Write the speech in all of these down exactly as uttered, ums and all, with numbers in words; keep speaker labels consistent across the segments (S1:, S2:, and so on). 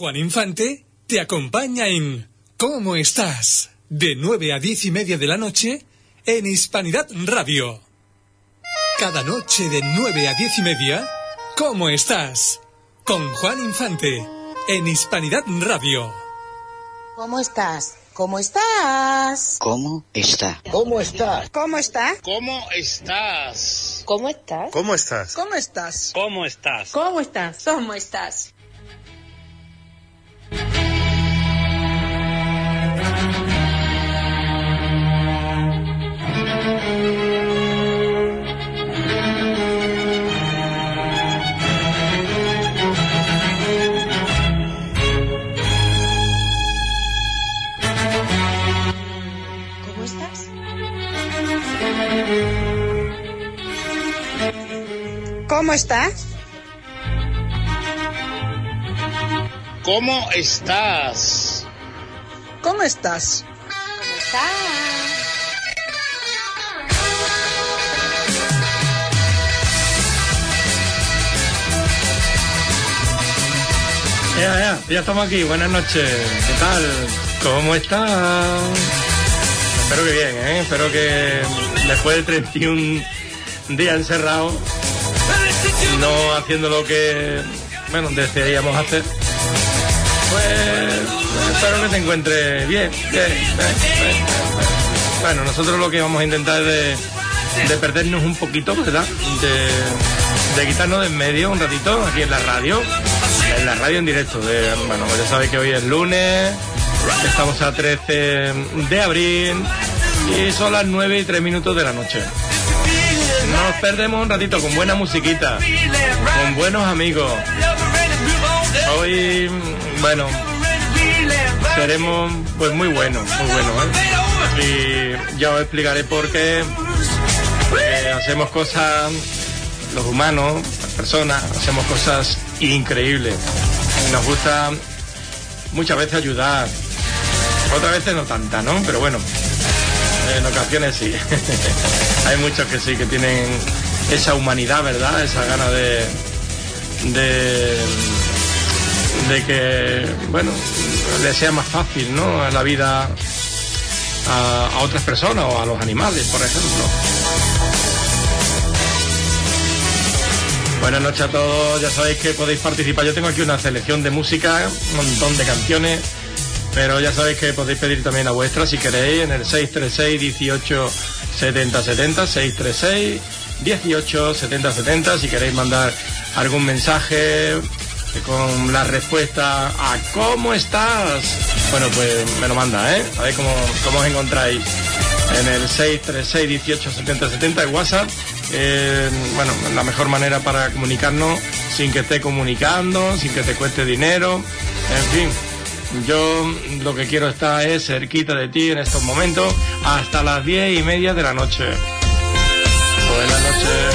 S1: Juan Infante te acompaña en ¿Cómo estás? De nueve a diez y media de la noche en Hispanidad Radio. Cada noche de nueve a diez y media, ¿Cómo estás? Con Juan Infante en Hispanidad Radio.
S2: ¿Cómo estás? ¿Cómo estás?
S3: ¿Cómo está?
S4: ¿Cómo estás?
S2: ¿Cómo está?
S5: ¿Cómo estás?
S6: ¿Cómo estás?
S4: ¿Cómo estás?
S2: ¿Cómo estás?
S5: ¿Cómo estás?
S6: ¿Cómo estás?
S2: ¿Cómo estás? ¿Cómo estás?
S5: ¿Cómo estás?
S2: ¿Cómo estás?
S6: ¿Cómo estás?
S7: Ya, ya, ya estamos aquí. Buenas noches. ¿Qué tal? ¿Cómo estás? Espero que bien, ¿eh? Espero que después de treinta y un días encerrados, no haciendo lo que, bueno, desearíamos hacer, pues espero que te encuentres bien, bien, bien, bien, bien. Bueno, nosotros lo que vamos a intentar es de, de perdernos un poquito, ¿verdad? De, de quitarnos de en medio un ratito aquí en la radio, en la radio en directo. De, bueno, ya sabéis que hoy es lunes, estamos a trece de abril y son las nueve y tres minutos de la noche. Nos perdemos un ratito con buena musiquita, con buenos amigos. Hoy, bueno, seremos pues muy buenos, muy buenos, ¿eh? Y ya os explicaré por qué. Porque hacemos cosas, los humanos, las personas, hacemos cosas increíbles. Nos gusta muchas veces ayudar, otras veces no tanta, ¿no? Pero bueno, en ocasiones sí. Hay muchos que sí, que tienen esa humanidad, ¿verdad? Esa gana de, de, de que, bueno, les sea más fácil, ¿no? La vida a, a otras personas o a los animales, por ejemplo. Buenas noches a todos, ya sabéis que podéis participar. Yo tengo aquí una selección de música, un montón de canciones, pero ya sabéis que podéis pedir también la vuestra si queréis en el seis tres seis, dieciocho, setenta, setenta, seis tres seis, dieciocho, setenta, setenta, si queréis mandar algún mensaje con la respuesta a ¿cómo estás? Bueno, pues me lo manda, ¿eh? A ver cómo, cómo os encontráis en el seis tres seis, dieciocho, setenta, setenta, en WhatsApp. Eh, bueno, la mejor manera para comunicarnos sin que esté comunicando, sin que te cueste dinero, en fin. Yo lo que quiero estar es cerquita de ti en estos momentos hasta las diez y media de la noche. Buenas noches.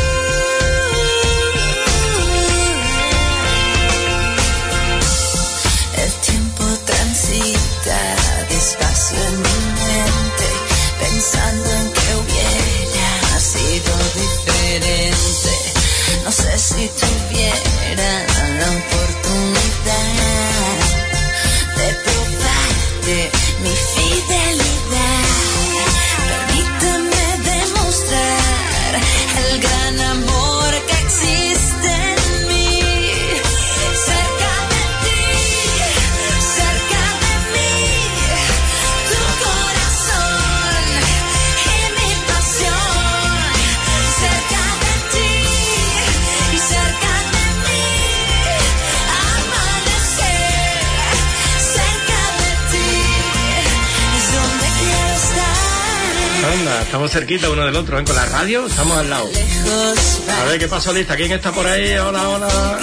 S8: El tiempo transita despacio en mi mente, pensando en que hubiera sido diferente. No sé si tuviera la oportunidad de probarte mi fidelidad. Permíteme demostrar el gran amor que existe en mí. Cerca de ti, cerca de mí, tu corazón y mi pasión. Cerca de ti y cerca de mí, amanecer. Cerca de ti es donde quiero estar.
S7: Anda, estamos cerquita uno del otro, ¿eh? Con la radio estamos al lado.
S8: Lejos
S7: A ver qué pasó, lista. ¿Quién está por ahí? Hola, hola.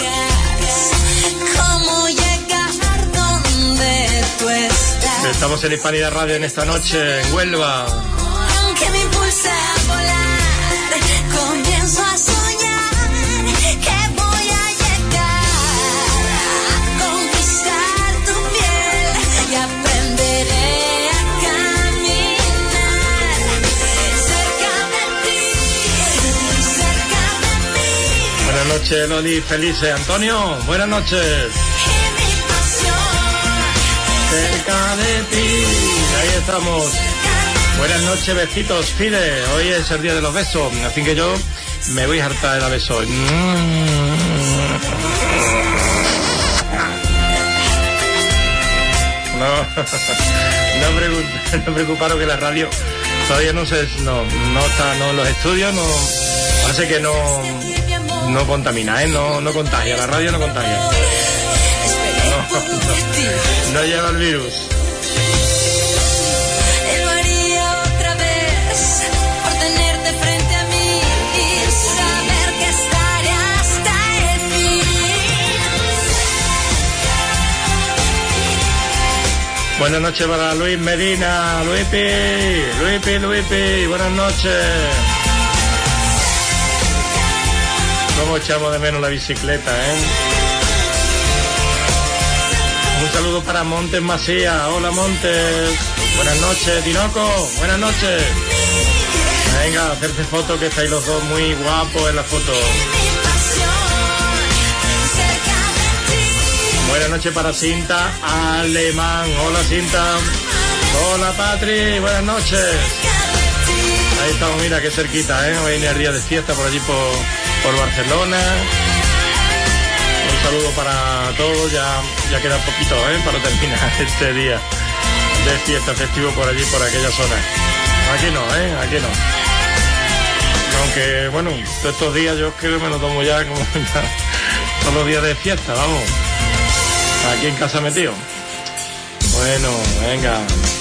S8: ¿Cómo llegar donde tú estás?
S7: Estamos en Hispanidad Radio en esta noche en Huelva.
S8: Que me impulsa a volar, comienzo a soñar que voy a llegar a conquistar tu piel y aprenderé a caminar cerca de ti, cerca de mí.
S7: Buenas noches, Loli. Felices. Antonio, buenas noches.
S8: Y mi pasión.
S7: cerca de ti. Ahí estamos. Buenas noches, besitos, Fide. Hoy es el día de los besos, así que yo me voy a hartar de la beso. No, no, preocup, no preocuparos que la radio todavía no se, no, no está, no en los estudios, no, parece que no, no contamina, ¿eh? no, no contagia, la radio no contagia, no, no, no lleva el virus. Buenas noches para Luis Medina, Luipi, Luipi, Luipi, buenas noches. Cómo echamos de menos la bicicleta, ¿eh? Un saludo para Montes Macías, hola Montes, buenas noches, Tinoco, buenas noches. Venga, hacerse foto que estáis los dos muy guapos en la foto. Buenas noches para Cinta Alemán. Hola Cinta. Hola Patri. Buenas noches. Ahí estamos, mira qué cerquita, ¿eh? Hoy es el día de fiesta por allí por, por Barcelona. Un saludo para todos. Ya, ya queda poquito, ¿eh? Para terminar este día de fiesta festivo por allí, por aquella zona. Aquí no, ¿eh? Aquí no. Aunque, bueno, todos estos días yo creo que me lo tomo ya como ya, todos los días de fiesta, vamos. Aquí en casa metido. Bueno, venga.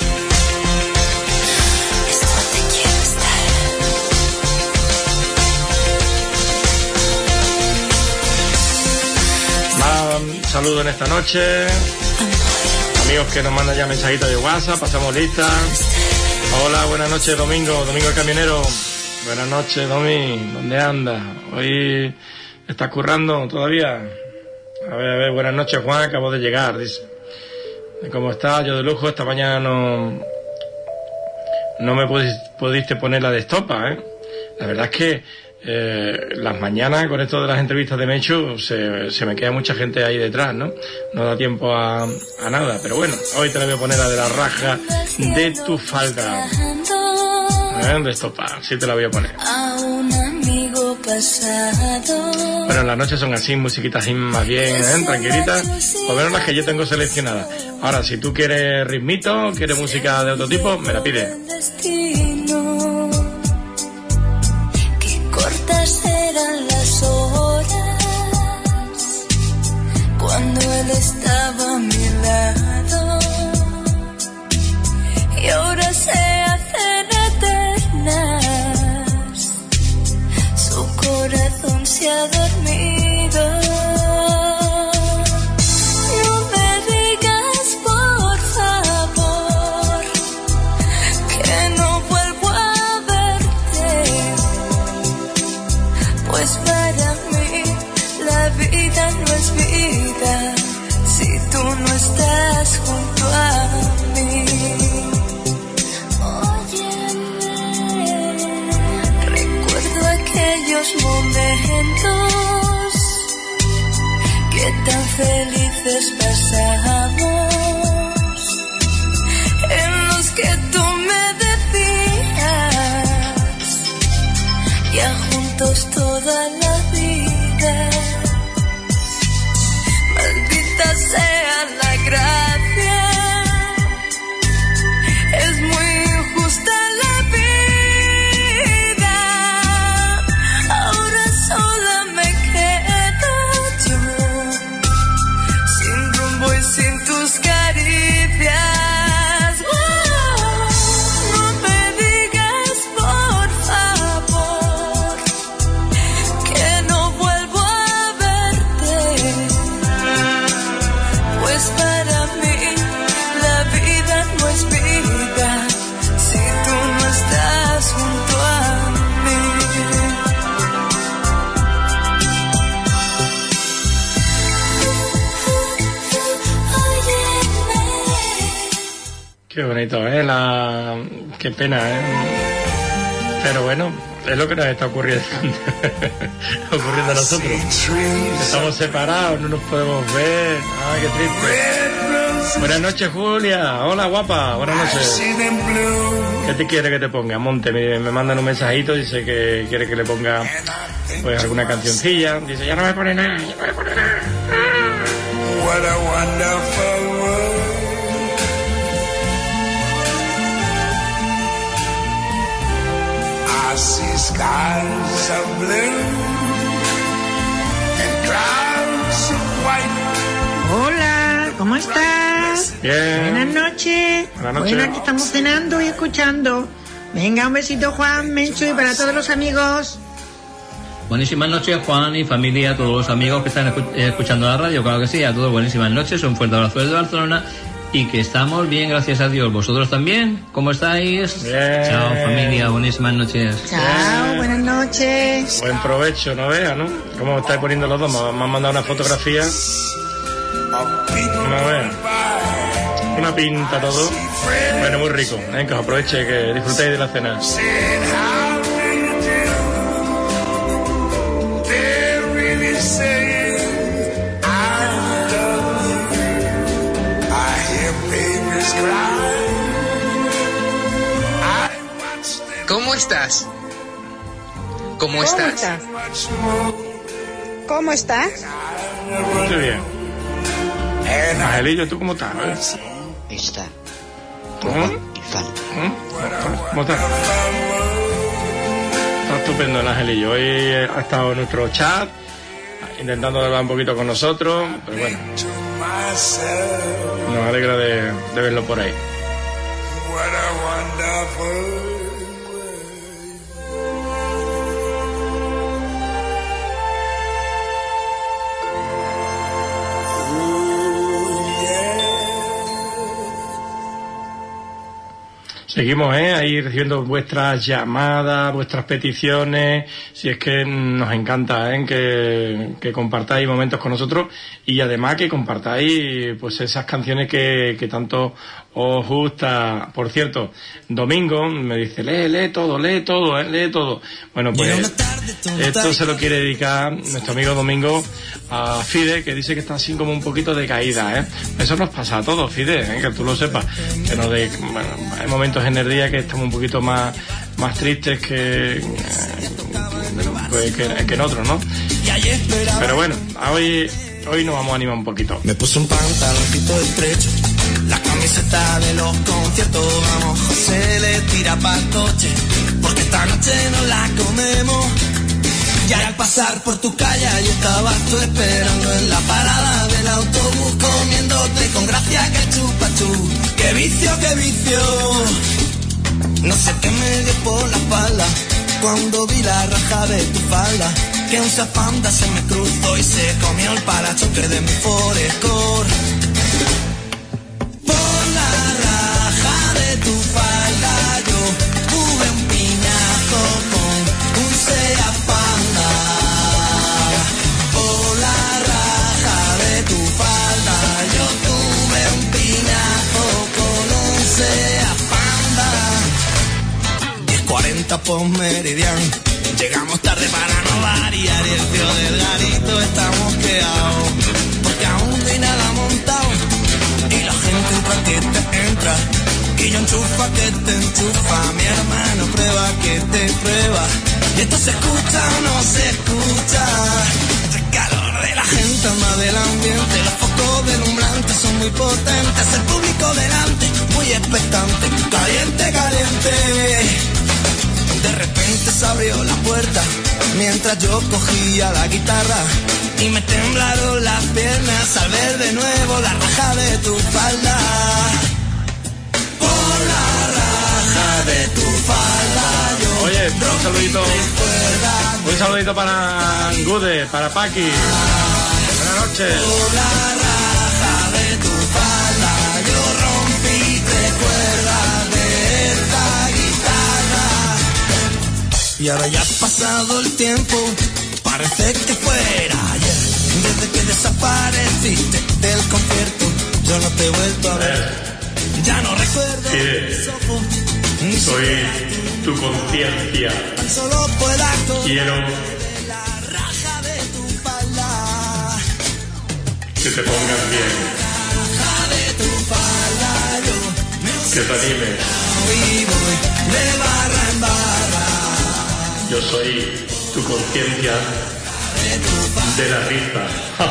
S7: Va, saludo en esta noche. Amigos que nos mandan ya mensajitos de WhatsApp, pasamos lista. Hola, buenas noches, Domingo, Domingo el camionero. Buenas noches, Domi, ¿dónde andas? Hoy estás currando todavía. A ver, a ver, buenas noches, Juan, acabo de llegar, dice. ¿Cómo estás? Yo de lujo, esta mañana no no me pudiste, pudiste poner la de estopa, ¿eh? La verdad es que eh, las mañanas, con esto de las entrevistas de Mechu, se, se me queda mucha gente ahí detrás, ¿no? No da tiempo a, a nada, pero bueno, hoy te la voy a poner la de la raja de tu falda. ¿Eh? De estopa, sí te la voy a poner. Bueno, las noches son así, musiquitas así más bien, ¿eh? Tranquilitas, o menos las que yo tengo seleccionadas. Ahora, si tú quieres ritmito, quieres música de otro tipo, me la pides.
S8: Qué cortas eran las horas cuando él estaba a mi lado y ahora se hacen eternas. Su corazón se ha dormido. No me digas por favor que no vuelvo a verte, pues para mí la vida no es vida si tú no estás junto a mí. Aquellos momentos que tan felices pasamos, en los que tú me decías ya juntos toda la vida. Maldita sea la gracia, es muy injusta la vida. Sin tus caricias, oh, no me digas por favor que no vuelvo a verte, pues para mí la vida no es vida si tú no estás junto a mí.
S7: Qué bonito, ¿eh? La... Qué pena, ¿eh? Pero bueno, es lo que nos está ocurriendo, ocurriendo a nosotros. Estamos separados, no nos podemos ver. Ay, qué triste. Buenas noches, Julia. Hola, guapa. Buenas noches. ¿Qué te quiere que te ponga? Monte me, me mandan un mensajito, dice que quiere que le ponga pues alguna cancioncilla. Dice, ya no me pone nada, ya no me pone nada.
S3: What a wonderful world. I see skies of blue and clouds of white.
S4: Hola, ¿cómo estás?
S7: Bien.
S4: Buenas noches.
S7: Buenas noches.
S4: Buenas, que estamos cenando y escuchando. Venga, un besito, Juan, Menchu, y para todos los amigos.
S6: Buenísimas noches, Juan y familia, a todos los amigos que están escu- escuchando la radio, claro que sí, a todos buenísimas noches, un fuerte abrazo desde Barcelona y que estamos bien, gracias a Dios. ¿Vosotros también? ¿Cómo estáis?
S7: Bien.
S6: Chao, familia, buenísimas noches.
S4: Chao,
S7: Bien.
S4: buenas noches.
S7: Buen provecho, no veas, ¿no? ¿Cómo estáis poniendo los dos? Me han mandado una fotografía. No veas. Una pinta todo. Bueno, muy rico. Venga, que os aproveche, que disfrutéis de la cena.
S9: ¿Cómo estás? ¿Cómo
S2: ¿Cómo
S9: estás?
S2: estás? ¿Cómo estás?
S7: Muy bien. Angelillo, ¿tú cómo estás? ¿Eh?
S10: Está.
S7: ¿Mm? ¿Mm? ¿Cómo estás? Está estupendo el Angelillo. Hoy ha estado en nuestro chat intentando hablar un poquito con nosotros, pero bueno, nos alegra de, de verlo por ahí. Seguimos, ¿eh? Ahí recibiendo vuestras llamadas, vuestras peticiones. Si es que nos encanta, ¿eh? Que, que compartáis momentos con nosotros y además que compartáis pues esas canciones que, que tanto os gusta. Por cierto, Domingo me dice, lee, lee todo, lee todo, ¿eh? Lee todo. Bueno, pues esto se lo quiere dedicar nuestro amigo Domingo a Fide, que dice que está así como un poquito de caída, ¿eh? Eso nos pasa a todos, Fide, ¿eh? Que tú lo sepas. Que nos de, bueno, hay momentos en el día que estamos un poquito más, más tristes que, eh, pues, que, que en otros, ¿no? Pero bueno, hoy, hoy nos vamos a animar un poquito.
S3: Me puse un pantaloncito estrecho, la camiseta de los conciertos, vamos, José le tira pa'l coche, porque esta noche no la comemos. Y al pasar por tu calle, yo estabas tú esperando en la parada del autobús, comiéndote con gracia que chupachú. ¡Qué vicio, qué vicio! No sé qué me dio por la espalda cuando vi la raja de tu falda, que un zapanda se me cruzó y se comió el parachoque de mi Forescore. Por la raja de tu falda yo tuve un piñazo con un Seat Panda. Por la raja de tu falda yo tuve un piñazo con un Seat Panda. diez cuarenta por meridiano, llegamos tarde para no variar y el tío del garito está mosqueado, porque aún no hay nada montado y la gente entra que te entra y yo enchufa que te enchufa, mi hermano prueba que te prueba y esto se escucha o no se escucha. El calor de la gente más del ambiente, los focos deslumbrantes son muy potentes, el público delante muy expectante, caliente, caliente. De repente se abrió la puerta mientras yo cogía la guitarra y me temblaron las piernas al ver de nuevo la raja de tu falda. Por la raja de tu falda yo.
S7: Oye, un saludito, un saludito para Gude, para Paqui. Buenas noches.
S3: Por la raja de tu falda yo rompí tres cuerdas de esta guitarra. Y ahora ya ha pasado el tiempo, parece que fuera ayer, desde que desapareciste del concierto, yo no te he vuelto a ver. Ya no recuerdo mis ojos, ni
S7: Soy tu conciencia.
S3: tan solo pueda
S7: Quiero
S3: la raja de tu falda.
S7: que te pongas bien.
S3: Raja de tu
S7: que te anime. Yo soy tu conciencia de la risa.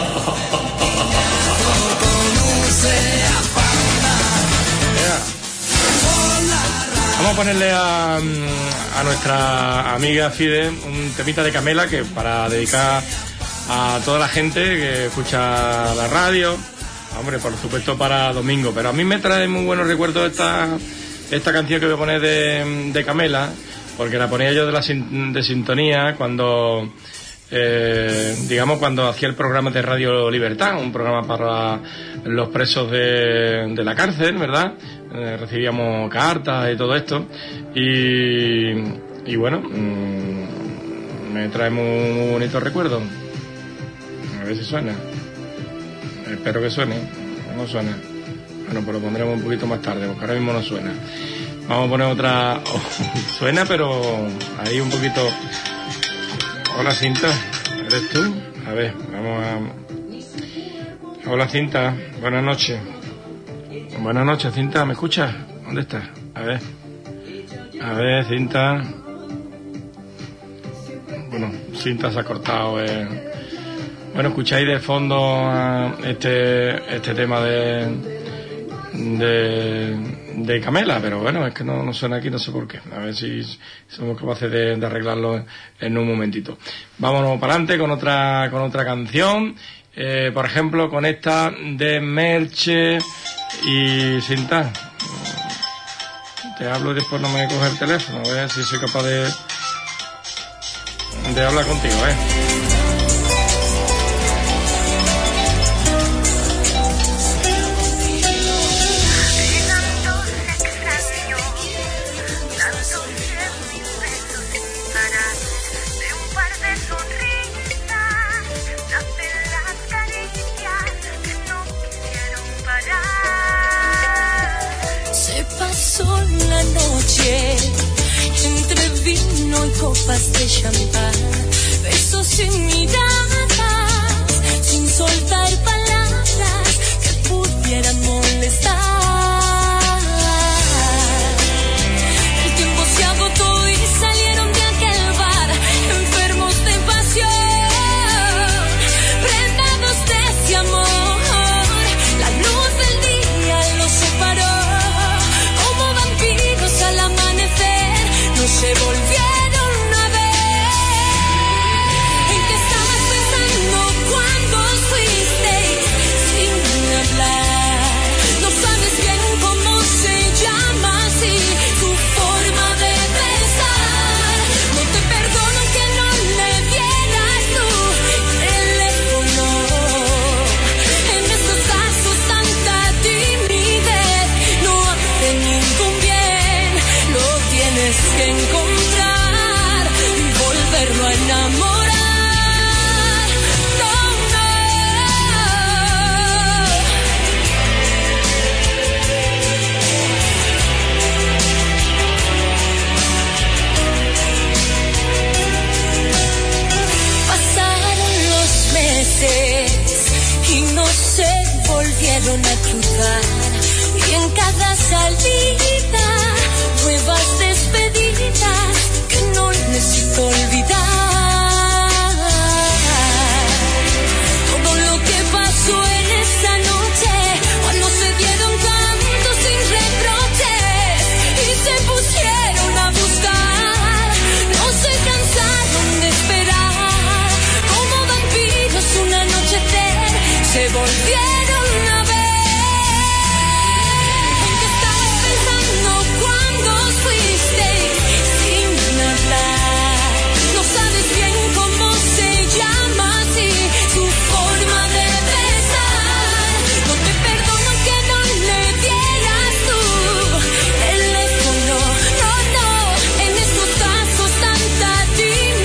S7: Vamos a ponerle a, a nuestra amiga Fide un temita de Camela, que para dedicar a toda la gente que escucha la radio, hombre, por supuesto para domingo, pero a mí me trae muy buenos recuerdos esta, esta canción que voy a poner de, de Camela, porque la ponía yo de, la, de sintonía cuando... Eh, digamos cuando hacía el programa de Radio Libertad, un programa para los presos de, de la cárcel, ¿verdad? Eh, recibíamos cartas y todo esto y, y bueno, mmm, me trae muy, muy bonitos recuerdos. A ver si suena, espero que suene. No suena, bueno, pues lo pondremos un poquito más tarde porque ahora mismo no suena. Vamos a poner otra. Oh, suena, pero ahí un poquito. Hola, Cinta, ¿eres tú? A ver, vamos a... Hola, Cinta, buenas noches. Buenas noches, Cinta, ¿me escuchas? ¿Dónde estás? A ver. A ver, Cinta. Bueno, Cinta se ha cortado. Eh. Bueno, escucháis de fondo este este tema de... de... de Camela, pero bueno, es que no, no suena aquí, no sé por qué. A ver si somos capaces de, de arreglarlo en un momentito. Vámonos para adelante con otra con otra canción, eh, por ejemplo con esta de Merche y Cinta. Te hablo y después no me coge el teléfono, a ver si soy capaz de de hablar contigo, eh.
S8: La noche entre vino y copas de champán, besos sin miradas, sin soltar palabras que pudieran molestar. El tiempo se agotó y salieron de aquel bar, enfermos de pasión, prendados de ese amor. La luz del día los separó. Al amanecer no se volvieron a ver. ¿En qué estabas pensando cuando fuiste sin hablar? No sabes bien cómo se llama así tu forma de besar. No te perdono que no le dieras tu teléfono. En estos casos tanta timidez no hace ningún bien. Tienes que encontrar y volverlo a enamorar. No, no. Pasaron los meses y no se volvieron a cruzar. Y en cada salida nuevas despedidas que no necesito olvidar. Todo lo que pasó en esa noche, cuando se dieron cantos sin reproches y se pusieron a buscar, no se cansaron de esperar. Como vampiros un anochecer se volvieron a ver. ¿En qué estabas pensando cuando fuiste sin hablar? No sabes bien cómo se llama así su forma de besar. No te perdono que no le dieras tu teléfono. No, no, en estos casos tanta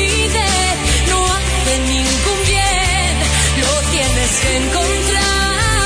S8: timidez no hace ningún bien. Lo tienes que encontrar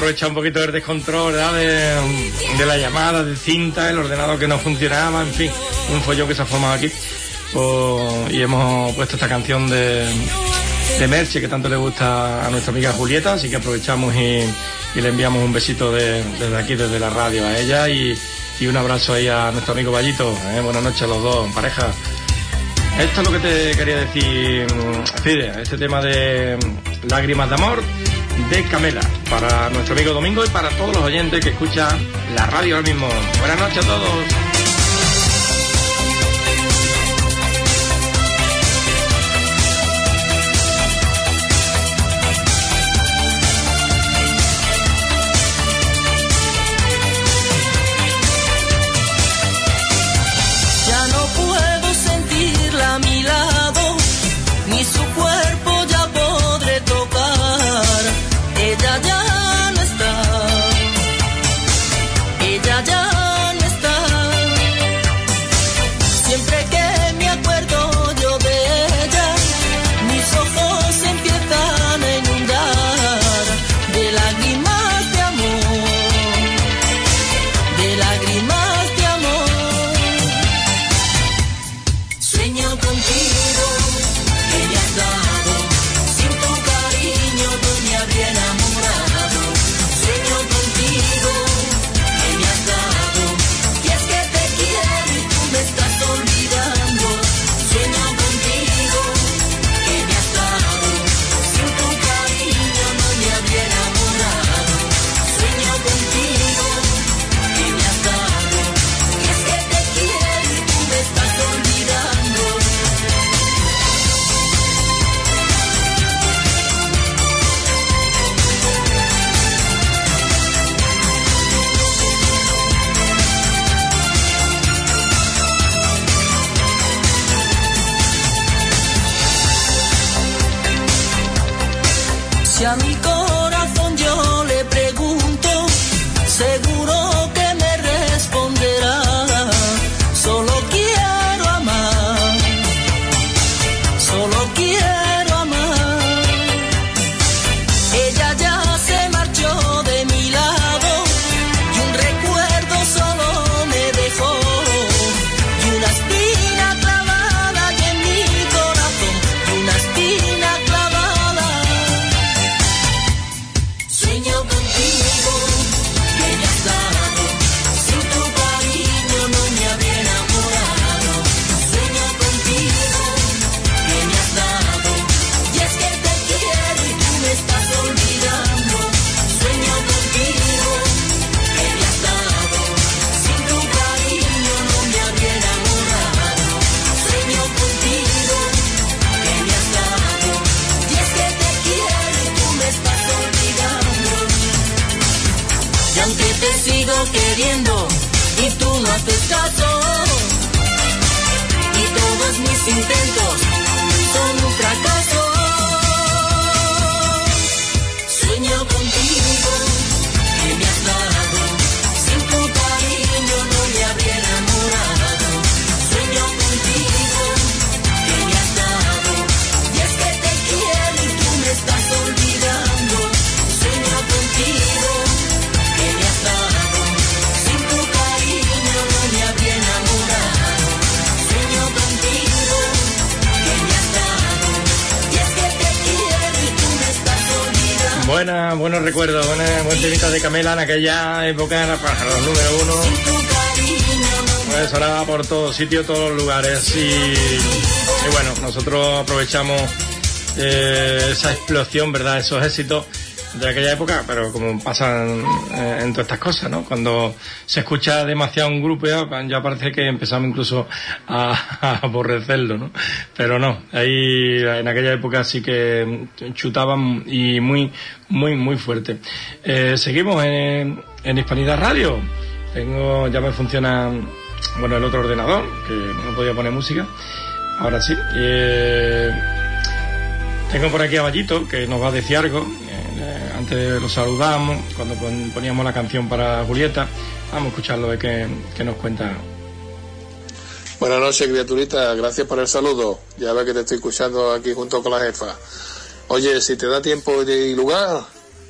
S7: aprovechado un poquito del descontrol, ¿verdad? De, de la llamada, de cinta, el ordenador que no funcionaba, en fin, un follón que se ha formado aquí. Pues, y hemos puesto esta canción de, de Merche que tanto le gusta a nuestra amiga Julieta, así que aprovechamos y, y le enviamos un besito de, desde aquí, desde la radio a ella y, y un abrazo ahí a nuestro amigo Vallito. ¿eh? Buenas noches a los dos, pareja. Esto es lo que te quería decir, Fide, este tema de Lágrimas de Amor de Camela, para nuestro amigo Domingo y para todos los oyentes que escuchan la radio ahora mismo. Buenas noches a todos.
S3: Si a mi corazón yo le pregunto, seguro que me responderá, solo quiero amar, solo quiero amar. Ella ya se marchó de mi lado y un recuerdo solo me dejó y una espina clavada y en mi corazón y una espina clavada. Sueño contigo, que me has dado, sin tu cariño no me habría enamorado. Sueño contigo, que me has dado, y es que te quiero y tú me estás olvidando. Sueño contigo, que me has dado, sin tu cariño no me habría enamorado. Sueño contigo, que me has dado, y es que te quiero y tú me estás olvidando. Y aunque te sigo queriendo y tú no haces caso, y todos mis intentos son un fracaso. Sueño contigo, que me has dado, sin tu cariño no me habría enamorado. Sueño contigo, que me has dado, y es que te quiero y tú me estás olvidando. Sueño contigo, que me has dado, sin tu cariño no me habría enamorado. Sueño contigo, que me has dado, y es que te quiero y tú me estás olvidando.
S7: Buena, buenos recuerdos, buena, buen temita de Camela en aquella época, era para los número uno. Pues sonaba por todos sitios, todos los lugares. Y, y bueno, nosotros aprovechamos eh, esa explosión, ¿verdad? Esos éxitos de aquella época, pero como pasan eh, en todas estas cosas, ¿no? Cuando se escucha demasiado un grupo ya, ya parece que empezamos incluso a, a aborrecerlo, ¿no? Pero no, ahí en aquella época sí que chutaban y muy, muy, muy fuerte. Eh, seguimos en, en Hispanidad Radio. Tengo, ya me funciona, bueno, el otro ordenador, que no podía poner música. Ahora sí. Eh, tengo por aquí a Vallito, que nos va a decir algo. Eh, antes lo saludamos, cuando poníamos la canción para Julieta. Vamos a escucharlo, de qué, qué nos cuenta.
S10: Buenas noches, criaturita. Gracias por el saludo. Ya ves que te estoy escuchando aquí junto con la jefa. Oye, si te da tiempo y lugar,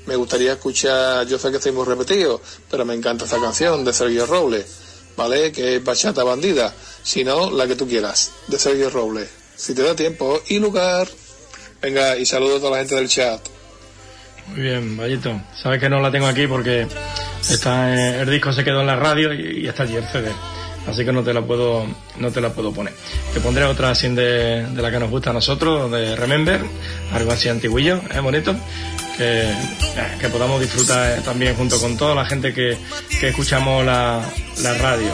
S10: me gustaría escuchar, yo sé que estoy muy repetido, pero me encanta esta canción de Sergio Robles, ¿vale? Que es Bachata Bandida. Si no, la que tú quieras, de Sergio Robles. Si te da tiempo y lugar. Venga, y saludos a toda la gente del chat.
S7: Muy bien, Vallito. Sabes que no la tengo aquí porque está en, el disco se quedó en la radio y, y está allí el C D. Así que no te la puedo no te la puedo poner. Te pondré otra así de, de la que nos gusta a nosotros, de Remember, algo así antiguillo, es bonito, que, que podamos disfrutar también junto con toda la gente que, que escuchamos la, la radio.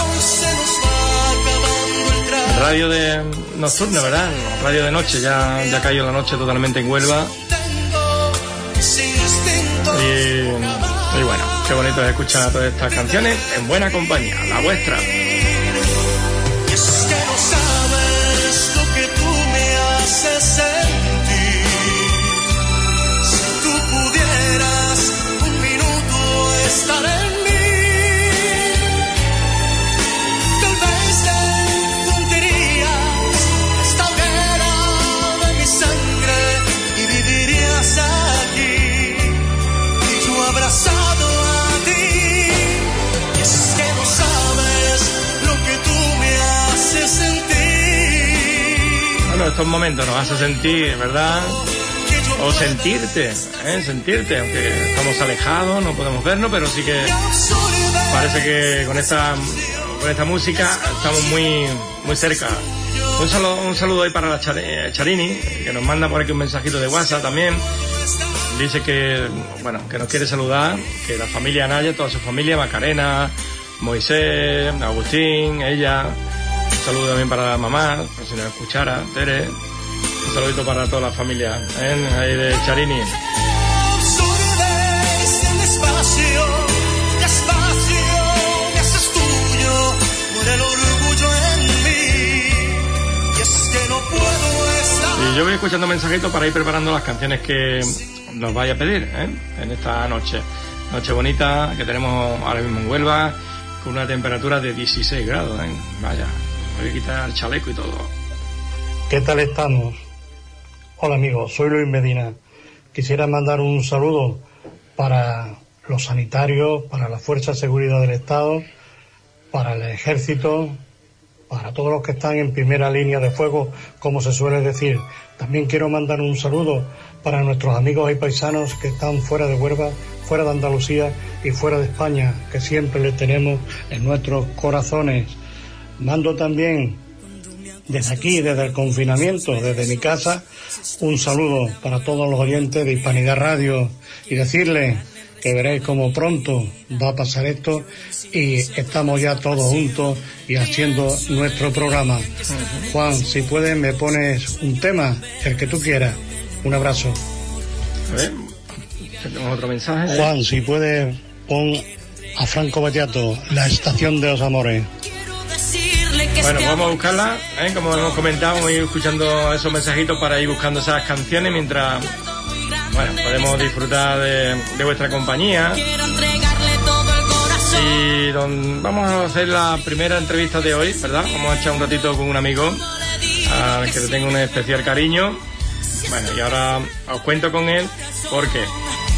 S7: Radio de nocturno, ¿verdad? Radio de noche, ya, ya cayó la noche totalmente en Huelva. Y, y bueno, qué bonito es escuchar todas estas canciones en buena compañía, la vuestra.
S3: Y es que no sabes lo que tú me haces sentir. Si tú pudieras un minuto estar en mí, tal vez te hundirías esta hoguera de mi sangre y vivirías aquí. Abrazado a ti, y es que no sabes lo que tú me haces sentir.
S7: Bueno, estos momentos nos hace sentir, ¿verdad? O sentirte, ¿eh? Sentirte, aunque estamos alejados, no podemos vernos, pero sí que parece que con esta con esta música estamos muy muy cerca. Un saludo, un saludo ahí para la Charini, que nos manda por aquí un mensajito de WhatsApp también. Dice que, bueno, que nos quiere saludar, que la familia Anaya, toda su familia, Macarena, Moisés, Agustín, ella. Un saludo también para la mamá, por si nos escuchara, Tere. Un saludito para toda la familia, ¿eh? Ahí de Charini. Y yo voy escuchando mensajitos para ir preparando las canciones que nos vaya a pedir, ¿eh? En esta noche. Noche bonita que tenemos ahora mismo en Huelva, con una temperatura de dieciséis grados, ¿eh? Vaya, voy a quitar el chaleco y todo.
S11: ¿Qué tal estamos? Hola amigos, soy Luis Medina. Quisiera mandar un saludo para los sanitarios, para la Fuerza de Seguridad del Estado, para el Ejército, para todos los que están en primera línea de fuego, como se suele decir. También quiero mandar un saludo para nuestros amigos y paisanos que están fuera de Huelva, fuera de Andalucía y fuera de España, que siempre les tenemos en nuestros corazones. Mando también desde aquí, desde el confinamiento, desde mi casa, un saludo para todos los oyentes de Hispanidad Radio y decirles que veréis como pronto va a pasar esto y estamos ya todos juntos y haciendo nuestro programa. Juan, si puedes me pones un tema, el que tú quieras. Un abrazo.
S7: A ver, tenemos otro mensaje.
S11: Juan, si puedes pon a Franco Battiato, La Estación de los Amores.
S7: Bueno, vamos a buscarla, ¿eh? Como hemos comentado, vamos a ir escuchando esos mensajitos para ir buscando esas canciones mientras, bueno, podemos disfrutar de, de vuestra compañía. Y don, vamos a hacer la primera entrevista de hoy, ¿verdad? Vamos a echar un ratito con un amigo al que le tengo un especial cariño. Bueno, y ahora os cuento con él por qué.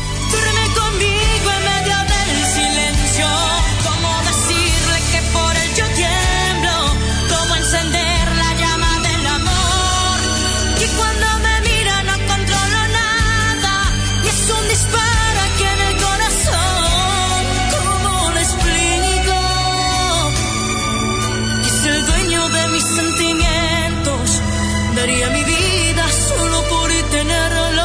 S8: Daría mi vida solo por tenerlo.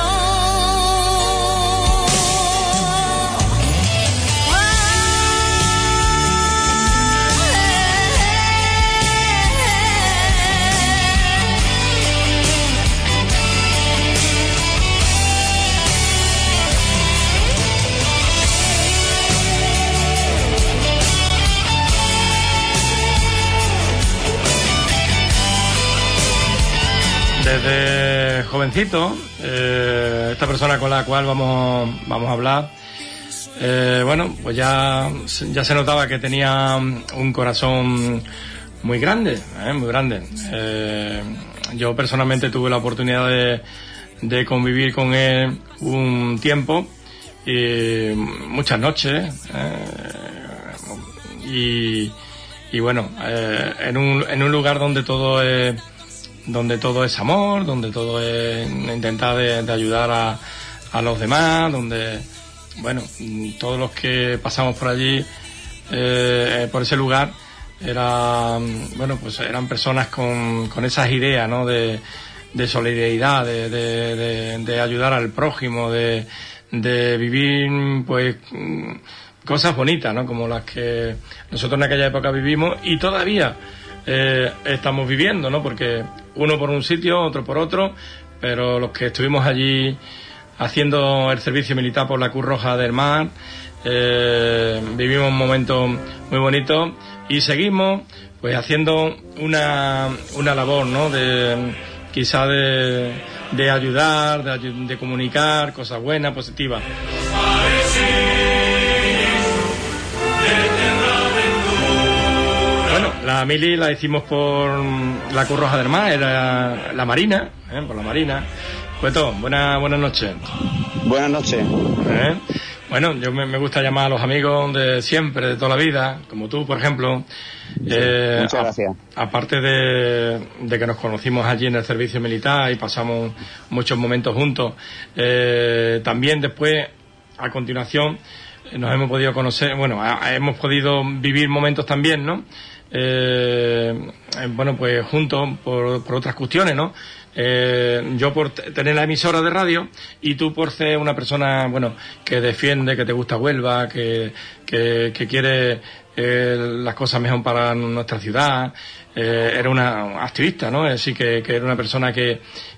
S7: Desde jovencito, eh, esta persona con la cual vamos, vamos a hablar, eh, bueno, pues ya, ya se notaba que tenía un corazón muy grande, eh, muy grande. Eh, yo personalmente tuve la oportunidad de, de convivir con él un tiempo y muchas noches, eh, y, y bueno, eh, en un en un lugar donde todo es donde todo es amor, donde todo es intentar de, de ayudar a, a los demás, donde, bueno, todos los que pasamos por allí, eh, por ese lugar, eran, bueno, pues eran personas con, con esas ideas, ¿no? De, de solidaridad, de, de, de, de ayudar al prójimo, de, de vivir, pues, cosas bonitas, ¿no? Como las que nosotros en aquella época vivimos y todavía eh, estamos viviendo, ¿no? Porque uno por un sitio, otro por otro, pero los que estuvimos allí haciendo el servicio militar por la Cruz Roja del Mar, eh, vivimos un momento muy bonito y seguimos pues haciendo una, una labor, ¿no? De, quizá de, de ayudar, de, de comunicar cosas buenas, positivas. Bueno, la mili la hicimos por la Cruz Roja del Mar, era la Marina, ¿eh? Por la Marina. Cueto, buenas buenas noches.
S12: Buenas noches.
S7: ¿Eh? Bueno, yo me, me gusta llamar a los amigos de siempre, de toda la vida, como tú, por ejemplo. Eh,
S12: Muchas gracias.
S7: A, aparte de, de que nos conocimos allí en el servicio militar y pasamos muchos momentos juntos, eh, también después, a continuación, nos hemos podido conocer, bueno, a, hemos podido vivir momentos también, ¿no? Eh, bueno, pues juntos por, por otras cuestiones, ¿no? Eh, yo por t- tener la emisora de radio y tú por ser una persona, bueno, que defiende, que te gusta Huelva, que, que, que quiere eh, las cosas mejor para nuestra ciudad. Eh, era una activista, ¿no? Así que, que era una persona que,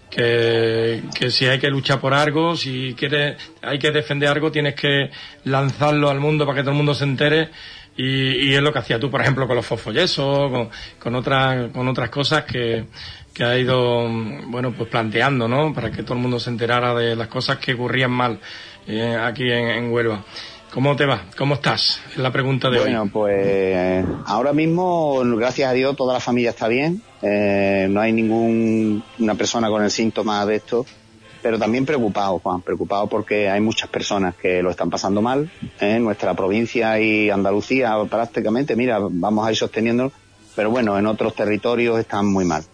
S7: que, que si hay que luchar por algo, si quieres, hay que defender algo, tienes que lanzarlo al mundo para que todo el mundo se entere. Y, y es lo que hacía tú, por ejemplo, con los fosfollesos, con, con otras, con otras cosas que, que ha ido, bueno, pues planteando, ¿no? Para que todo el mundo se enterara de las cosas que ocurrían mal eh, aquí en, en Huelva. ¿Cómo te va? ¿Cómo estás? Es la pregunta de
S12: bueno,
S7: hoy.
S12: Bueno, pues ahora mismo, gracias a Dios, toda la familia está bien. Eh, no hay ninguna persona con el síntoma de esto. Pero también preocupado, Juan, preocupado porque hay muchas personas que lo están pasando mal. En ¿eh? Nuestra provincia y Andalucía prácticamente, mira, vamos a ir sosteniéndolo, pero bueno, en otros territorios están muy mal.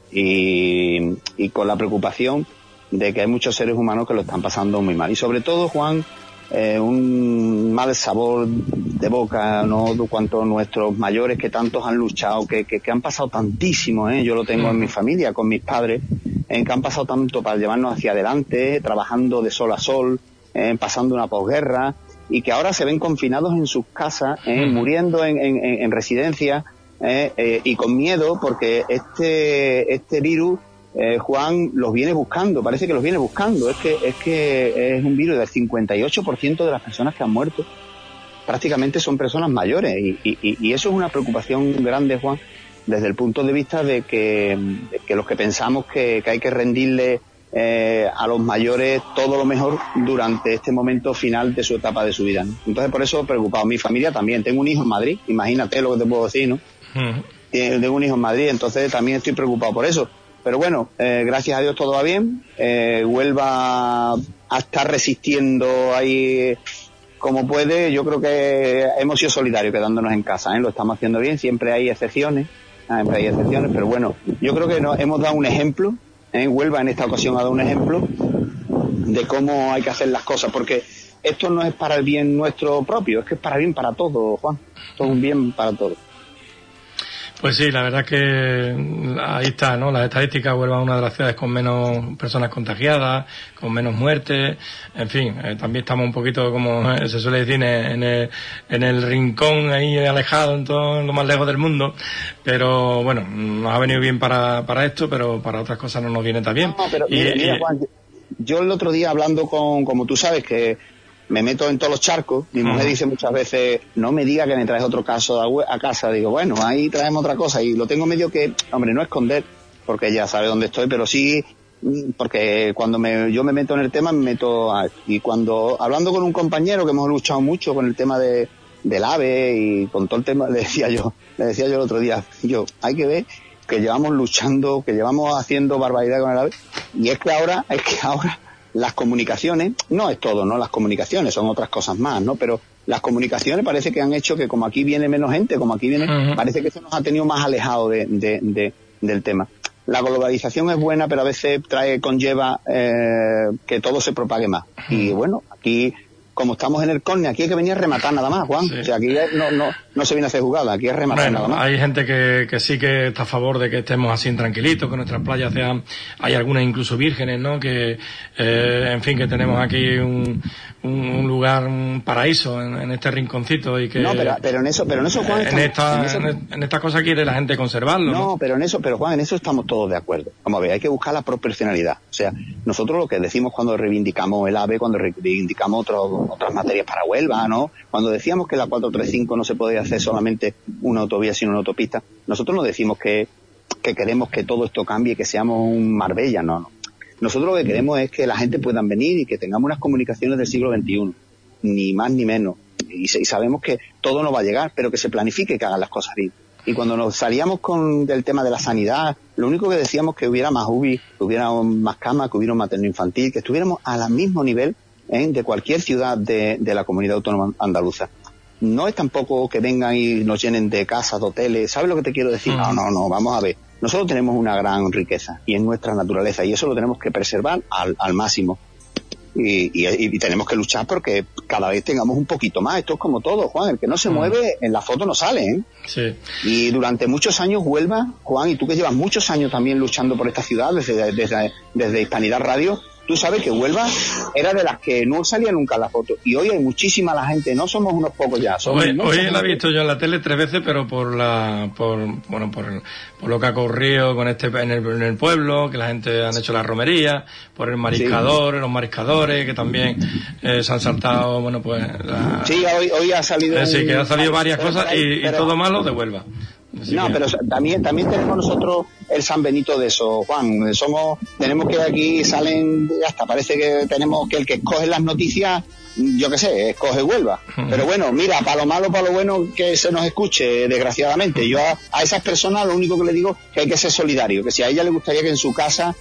S12: Y, y con la preocupación de que hay muchos seres humanos que lo están pasando muy mal. Y sobre todo, Juan, eh, un mal sabor de boca, ¿no? De cuanto nuestros mayores que tantos han luchado, que, que, que han pasado tantísimo, ¿eh? Yo lo tengo en mi familia, con mis padres, eh, que han pasado tanto para llevarnos hacia adelante, trabajando de sol a sol, eh, pasando una posguerra, y que ahora se ven confinados en sus casas, eh, muriendo en, en, en residencias, eh, eh, y con miedo porque este, este virus, Eh, Juan, los viene buscando, parece que los viene buscando. Es que es que es un virus del cincuenta y ocho por ciento de las personas que han muerto prácticamente son personas mayores y, y, y eso es una preocupación grande, Juan, desde el punto de vista de que, de que los que pensamos que, que hay que rendirle eh, a los mayores todo lo mejor durante este momento final de su etapa de su vida, ¿no? Entonces por eso preocupado. Mi familia también, tengo un hijo en Madrid, imagínate lo que te puedo decir, ¿no? Uh-huh. Tengo un hijo en Madrid, entonces también estoy preocupado por eso. Pero bueno, eh, gracias a Dios todo va bien. Eh, Huelva a estar resistiendo ahí como puede. Yo creo que hemos sido solidarios quedándonos en casa, ¿eh? Lo estamos haciendo bien. Siempre hay excepciones, siempre hay excepciones, pero bueno, yo creo que nos hemos dado un ejemplo, ¿eh? Huelva en esta ocasión ha dado un ejemplo de cómo hay que hacer las cosas, porque esto no es para el bien nuestro propio, es que es para bien para todos, Juan. Todo un bien para todos.
S7: Pues sí, la verdad que ahí está, ¿no? Las estadísticas, Huelva es una de las ciudades con menos personas contagiadas, con menos muertes, en fin, eh, también estamos un poquito, como eh, se suele decir, en el, en el rincón ahí alejado, en todo lo más lejos del mundo, pero bueno, nos ha venido bien para, para esto, pero para otras cosas no nos viene tan bien.
S12: No, pero
S7: y,
S12: mira, mira,
S7: y,
S12: Juan, yo el otro día hablando con, como tú sabes, que me meto en todos los charcos, mi mujer uh-huh. dice muchas veces, no me diga que me traes otro caso a, a casa, digo, bueno, ahí traemos otra cosa, y lo tengo medio que, hombre, no esconder, porque ella sabe dónde estoy, pero sí, porque cuando me, yo me meto en el tema, me meto, a, y cuando, hablando con un compañero que hemos luchado mucho con el tema de, del AVE, y con todo el tema, le decía yo, le decía yo el otro día, yo, hay que ver que llevamos luchando, que llevamos haciendo barbaridad con el AVE, y es que ahora, es que ahora, las comunicaciones, no es todo, ¿no? Las comunicaciones son otras cosas más, ¿no? Pero las comunicaciones parece que han hecho que como aquí viene menos gente, como aquí viene, uh-huh. parece que eso nos ha tenido más alejado de, de, de, del tema. La globalización es buena, pero a veces trae, conlleva eh, que todo se propague más. Uh-huh. Y bueno, aquí, como estamos en el córner, aquí hay que venir a rematar nada más, Juan. Sí. O sea, aquí no, no, no se viene a hacer jugada, aquí es rematar
S7: bueno,
S12: nada más.
S7: Hay gente que, que sí que está a favor de que estemos así tranquilitos, que nuestras playas sean, hay algunas incluso vírgenes, ¿no? Que, eh, en fin, que tenemos aquí un, un, un lugar, un paraíso en, en este rinconcito y que...
S12: No, pero, pero en eso, pero en eso, Juan...
S7: En esta,
S12: en, eso,
S7: en, en esta cosa quiere la gente conservarlo, ¿no?
S12: No, pero en eso, pero Juan, en eso estamos todos de acuerdo. Vamos a ver, hay que buscar la proporcionalidad. O sea, nosotros lo que decimos cuando reivindicamos el AVE, cuando reivindicamos otros, otras materias para Huelva, ¿no? Cuando decíamos que la cuatro tres cinco no se podía hacer solamente una autovía sino una autopista, nosotros no decimos que, que queremos que todo esto cambie, que seamos un Marbella, no, no. Nosotros lo que queremos es que la gente pueda venir y que tengamos unas comunicaciones del siglo veintiuno, ni más ni menos. Y, y sabemos que todo no va a llegar, pero que se planifique, que hagan las cosas bien. Y cuando nos salíamos con el tema de la sanidad, lo único que decíamos que hubiera más U B I, que hubiera más camas, que hubiera un materno infantil, que estuviéramos al mismo nivel ¿eh? de cualquier ciudad de, de la comunidad autónoma andaluza. No es tampoco que vengan y nos llenen de casas, de hoteles, ¿sabes lo que te quiero decir? No, no, no, vamos a ver. Nosotros tenemos una gran riqueza y es nuestra naturaleza y eso lo tenemos que preservar al, al máximo. Y, y, y tenemos que luchar porque cada vez tengamos un poquito más. Esto es como todo, Juan, el que no se mm. mueve en la foto no sale, ¿eh?
S7: Sí.
S12: Y durante muchos años Huelva, Juan, y tú que llevas muchos años también luchando por esta ciudad desde, desde, desde Hispanidad Radio, tú sabes que Huelva era de las que no salía nunca en la foto y hoy hay muchísima la gente, no somos unos pocos ya. Somos,
S7: hoy
S12: no
S7: hoy
S12: somos
S7: la he visto yo en la tele tres veces, pero por la por bueno por, por lo que ha ocurrido con este en el, en el pueblo, que la gente han hecho la romería, por el mariscador, sí. los mariscadores que también eh, se han saltado, bueno pues la...
S12: sí hoy hoy ha salido
S7: eh, sí
S12: un...
S7: que ha salido varias
S12: pero,
S7: cosas
S12: pero,
S7: y,
S12: pero,
S7: y todo malo de Huelva. Así
S12: no,
S7: que...
S12: pero también también tenemos nosotros el San Benito de eso, Juan. Somos, tenemos que aquí salen, hasta parece que tenemos que el que escoge las noticias, yo qué sé, escoge Huelva. Uh-huh. Pero bueno, mira, para lo malo, para lo bueno, que se nos escuche, desgraciadamente. Yo a, a esas personas lo único que le digo es que hay que ser solidario, que si a ella le gustaría que en su casa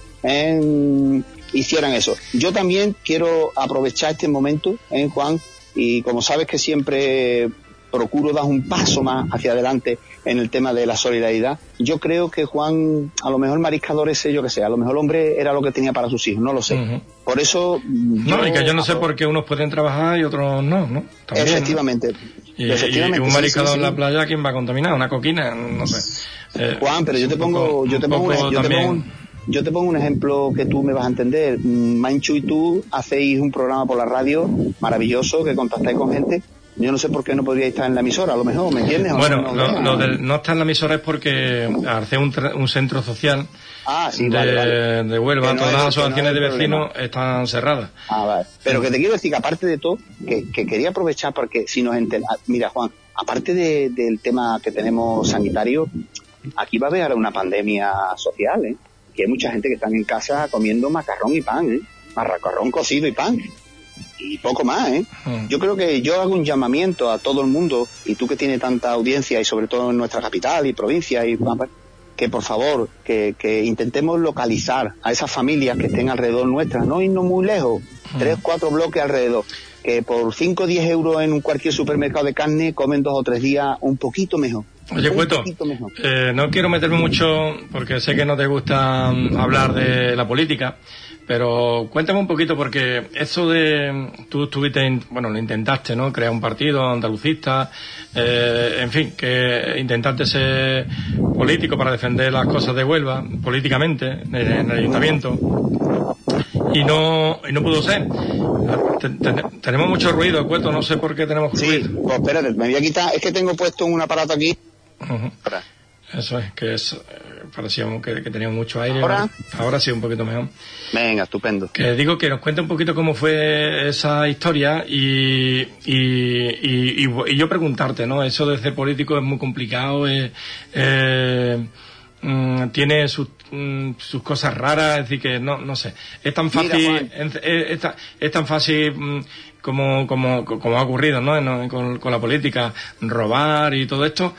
S12: eh, hicieran eso. Yo también quiero aprovechar este momento, eh, Juan, y como sabes que siempre procuro dar un paso más hacia adelante en el tema de la solidaridad. Yo creo que Juan, a lo mejor mariscador ese, yo que sé, a lo mejor el hombre era lo que tenía para sus hijos, no lo sé. Uh-huh. Por eso...
S7: No, yo, y que yo no sé por qué unos pueden trabajar y otros no, ¿no? También,
S12: efectivamente.
S7: ¿no? Y,
S12: efectivamente.
S7: Y un mariscador
S12: sí, sí, sí.
S7: en la playa, ¿quién va a contaminar? Una coquina, no sé. Eh,
S12: Juan, pero yo te pongo... Poco, yo te pongo un, yo te pongo un, Yo te pongo un ejemplo que tú me vas a entender. Manchu y tú hacéis un programa por la radio maravilloso, que contactáis con gente. Yo no sé por qué no podría estar en la emisora, a lo mejor, ¿me entiendes?
S7: Bueno,
S12: no,
S7: lo, lo de no estar en la emisora es porque hace un, un centro social
S12: ah, sí,
S7: de,
S12: vale, vale.
S7: de Huelva, no todas las asociaciones
S12: no
S7: de vecinos
S12: problema.
S7: Están cerradas.
S12: Ah, vale. Pero que te quiero decir que aparte de todo, que, que quería aprovechar porque si nos enteramos... Mira, Juan, aparte de, del tema que tenemos sanitario, aquí va a haber ahora una pandemia social, ¿eh? Que hay mucha gente que está en casa comiendo macarrón y pan, ¿eh? Macarrón cocido y pan. Y poco más, ¿eh? Hmm. Yo creo que yo hago un llamamiento a todo el mundo, y tú que tienes tanta audiencia, y sobre todo en nuestra capital y provincia, y que por favor, que, que intentemos localizar a esas familias que estén alrededor nuestras, no irnos muy lejos, hmm. tres, cuatro bloques alrededor, que por cinco o diez euros en cualquier supermercado de carne comen dos o tres días un poquito mejor.
S7: Oye, Cueto, eh, no quiero meterme mucho porque sé que no te gusta um, hablar de la política, pero cuéntame un poquito porque eso de... Tú estuviste, bueno, lo intentaste, ¿no? Crear un partido andalucista, eh, en fin, que intentaste ser político para defender las cosas de Huelva, políticamente, en el, en el ayuntamiento, y no y no pudo ser. Ten, ten, tenemos mucho ruido, Cueto, no sé por qué tenemos
S12: sí,
S7: ruido.
S12: Sí, pues espérate, me voy a quitar, es que tengo puesto un aparato aquí.
S7: Uh-huh. Eso es, que es, eh, parecía que, que tenía mucho aire.
S12: ¿Ahora?
S7: Ahora sí, un poquito mejor.
S12: Venga, estupendo.
S7: Que digo que nos cuente un poquito cómo fue esa historia y, y, y, y, y yo preguntarte, ¿no? Eso de ser político es muy complicado, es, eh, mm, tiene sus, mm, sus cosas raras, es decir, que no no sé, es tan fácil,
S12: Mira,
S7: es, es, es, es tan fácil mm, como como como ha ocurrido, ¿no? En, con, con la política, robar y todo esto,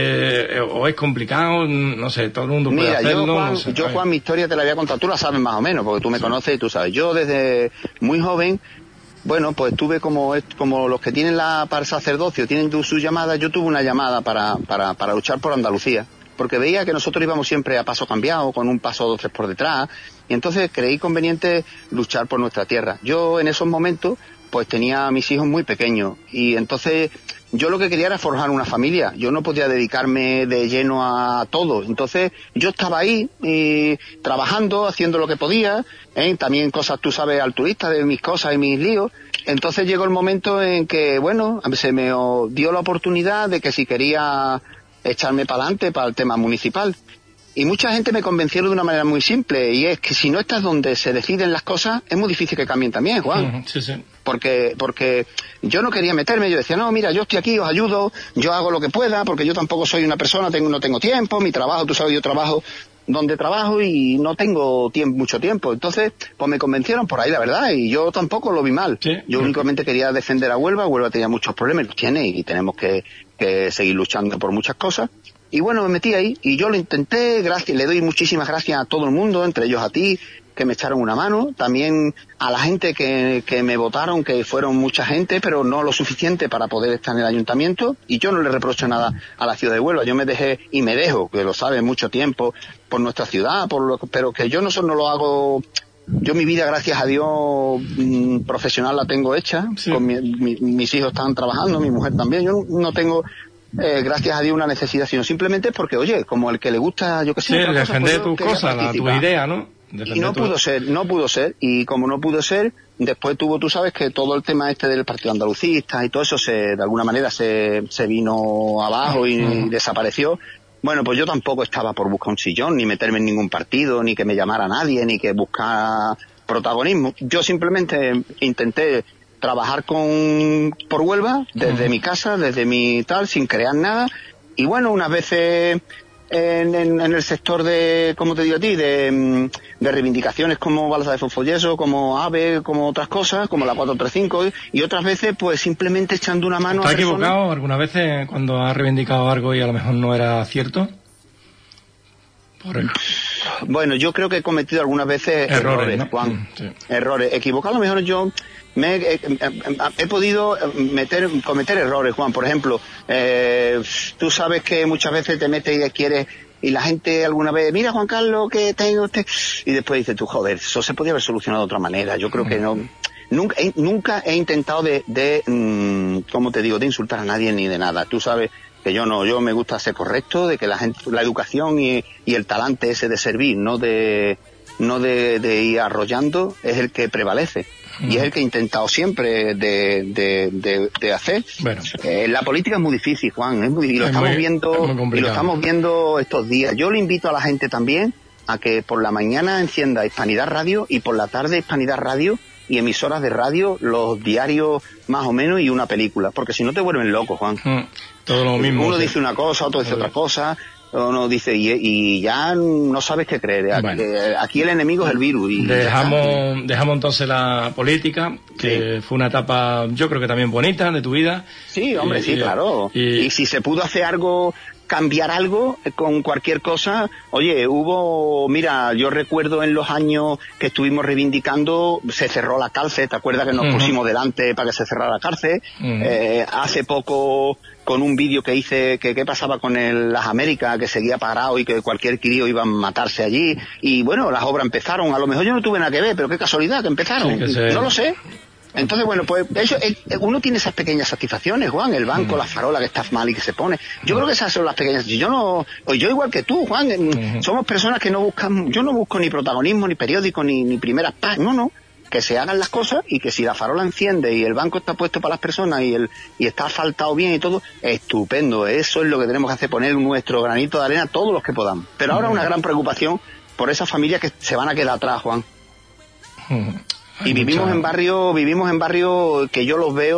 S7: eh, o es complicado, no sé, todo el mundo puede
S12: Mira,
S7: hacerlo.
S12: yo, Juan,
S7: no sé,
S12: yo, Juan, mi historia te la voy a contar, tú la sabes más o menos, porque tú me sí. conoces y tú sabes. Yo desde muy joven, bueno, pues tuve como como los que tienen la para el sacerdocio, tienen su llamada, yo tuve una llamada para, para, para luchar por Andalucía, porque veía que nosotros íbamos siempre a paso cambiado, con un paso o dos, tres por detrás, y entonces creí conveniente luchar por nuestra tierra. Yo en esos momentos, pues tenía a mis hijos muy pequeños, y entonces yo lo que quería era forjar una familia, yo no podía dedicarme de lleno a todo, entonces yo estaba ahí y trabajando, haciendo lo que podía, ¿eh? También cosas, tú sabes, altruistas de mis cosas y mis líos. Entonces llegó el momento en que, bueno, se me dio la oportunidad de que si quería echarme para adelante para el tema municipal. Y mucha gente me convenció de una manera muy simple, y es que si no estás donde se deciden las cosas, es muy difícil que cambien también, Juan.
S7: Sí, sí.
S12: Porque, porque yo no quería meterme, yo decía, no, mira, yo estoy aquí, os ayudo, yo hago lo que pueda, porque yo tampoco soy una persona, tengo, no tengo tiempo, mi trabajo, tú sabes, yo trabajo donde trabajo y no tengo tiempo, mucho tiempo. Entonces, pues me convencieron por ahí, la verdad, y yo tampoco lo vi mal.
S7: Sí.
S12: Yo únicamente quería defender a Huelva, Huelva tenía muchos problemas, los tiene, y tenemos que, que seguir luchando por muchas cosas. Y bueno, me metí ahí, y yo lo intenté, gracias, le doy muchísimas gracias a todo el mundo, entre ellos a ti, que me echaron una mano, también a la gente que, que me votaron, que fueron mucha gente, pero no lo suficiente para poder estar en el ayuntamiento, y yo no le reprocho nada a la ciudad de Huelva, yo me dejé, y me dejo, que lo sabe, mucho tiempo, por nuestra ciudad, por lo, pero que yo no solo no lo hago, yo mi vida, gracias a Dios, mmm, profesional la tengo hecha, sí. Con mi, mi, mis hijos están trabajando, mi mujer también, yo no, no tengo... Eh, gracias a Dios una necesidad, sino simplemente porque, oye, como el que le gusta, yo qué sé,
S7: sí, defender tus cosas, la, tu idea, ¿no? Defender
S12: y no
S7: tu...
S12: pudo ser, no pudo ser, y como no pudo ser, después tuvo, tú sabes que todo el tema este del partido andalucista y todo eso se, de alguna manera se, se vino abajo y, uh-huh. y desapareció. Bueno, pues yo tampoco estaba por buscar un sillón, ni meterme en ningún partido, ni que me llamara nadie, ni que buscara protagonismo. Yo simplemente intenté trabajar con por Huelva, desde uh-huh. mi casa, desde mi tal, sin crear nada, y bueno, unas veces en, en, en el sector de, como te digo a ti, de, de reivindicaciones como Balsa de Fosfolleso, como AVE, como otras cosas, como la cuatro tres cinco, y otras veces pues simplemente echando una mano
S7: ¿Te
S12: a
S7: has equivocado algunas veces cuando has reivindicado algo y a lo mejor no era cierto? Por el...
S12: Bueno, yo creo que he cometido algunas veces errores, errores ¿no? Juan, sí. errores, equivocado a lo mejor yo me he, he, he podido meter cometer errores, Juan. Por ejemplo, eh, tú sabes que muchas veces te metes y quieres, y la gente alguna vez, mira Juan Carlos, que tengo usted, y después dices tú, joder, eso se podía haber solucionado de otra manera. Yo creo que no, nunca he, nunca he intentado de, de mmm, ¿cómo te digo?, de insultar a nadie ni de nada. Tú sabes que yo no, yo me gusta ser correcto, de que la gente, la educación y, y el talante ese de servir, no de, no de, de ir arrollando, es el que prevalece. Y es el que he intentado siempre de, de, de, de hacer. Bueno. Eh, la política es muy difícil, Juan, es muy, y lo es estamos muy, viendo, y lo estamos viendo estos días. Yo le invito a la gente también a que por la mañana encienda Hispanidad Radio y por la tarde Hispanidad Radio y emisoras de radio, los diarios más o menos y una película, porque si no te vuelven loco, Juan.
S7: Mm, todo lo mismo.
S12: Uno
S7: sí.
S12: dice una cosa, otro dice otra cosa. Uno dice, y, y ya no sabes qué creer. Bueno. Aquí el enemigo es el virus. Y
S7: dejamos, dejamos entonces la política, que sí. fue una etapa, yo creo que también bonita de tu vida.
S12: Sí, hombre,
S7: y,
S12: sí,
S7: y,
S12: claro. Y, y si se pudo hacer algo, cambiar algo con cualquier cosa, oye, hubo, mira, yo recuerdo en los años que estuvimos reivindicando, se cerró la cárcel, ¿te acuerdas que nos uh-huh. pusimos delante para que se cerrara la cárcel? Uh-huh. Eh, hace poco, con un vídeo que hice, que qué pasaba con el, las Américas, que seguía parado y que cualquier crío iba a matarse allí, y bueno, las obras empezaron, a lo mejor yo no tuve nada que ver, pero qué casualidad que empezaron, sí, que se... no lo sé. Entonces, bueno, pues eso, uno tiene esas pequeñas satisfacciones, Juan, el banco, mm. la farola que está mal y que se pone. Yo mm. creo que esas son las pequeñas. Yo no, o yo igual que tú, Juan, mm. somos personas que no buscan, yo no busco ni protagonismo, ni periódico, ni, ni primeras páginas, no, no, que se hagan las cosas y que si la farola enciende y el banco está puesto para las personas y el y está asfaltado bien y todo, estupendo, eso es lo que tenemos que hacer, poner nuestro granito de arena todos los que podamos. Pero ahora mm. una gran preocupación por esas familias que se van a quedar atrás, Juan. Mm. Y vivimos en barrio, vivimos en barrio que yo los veo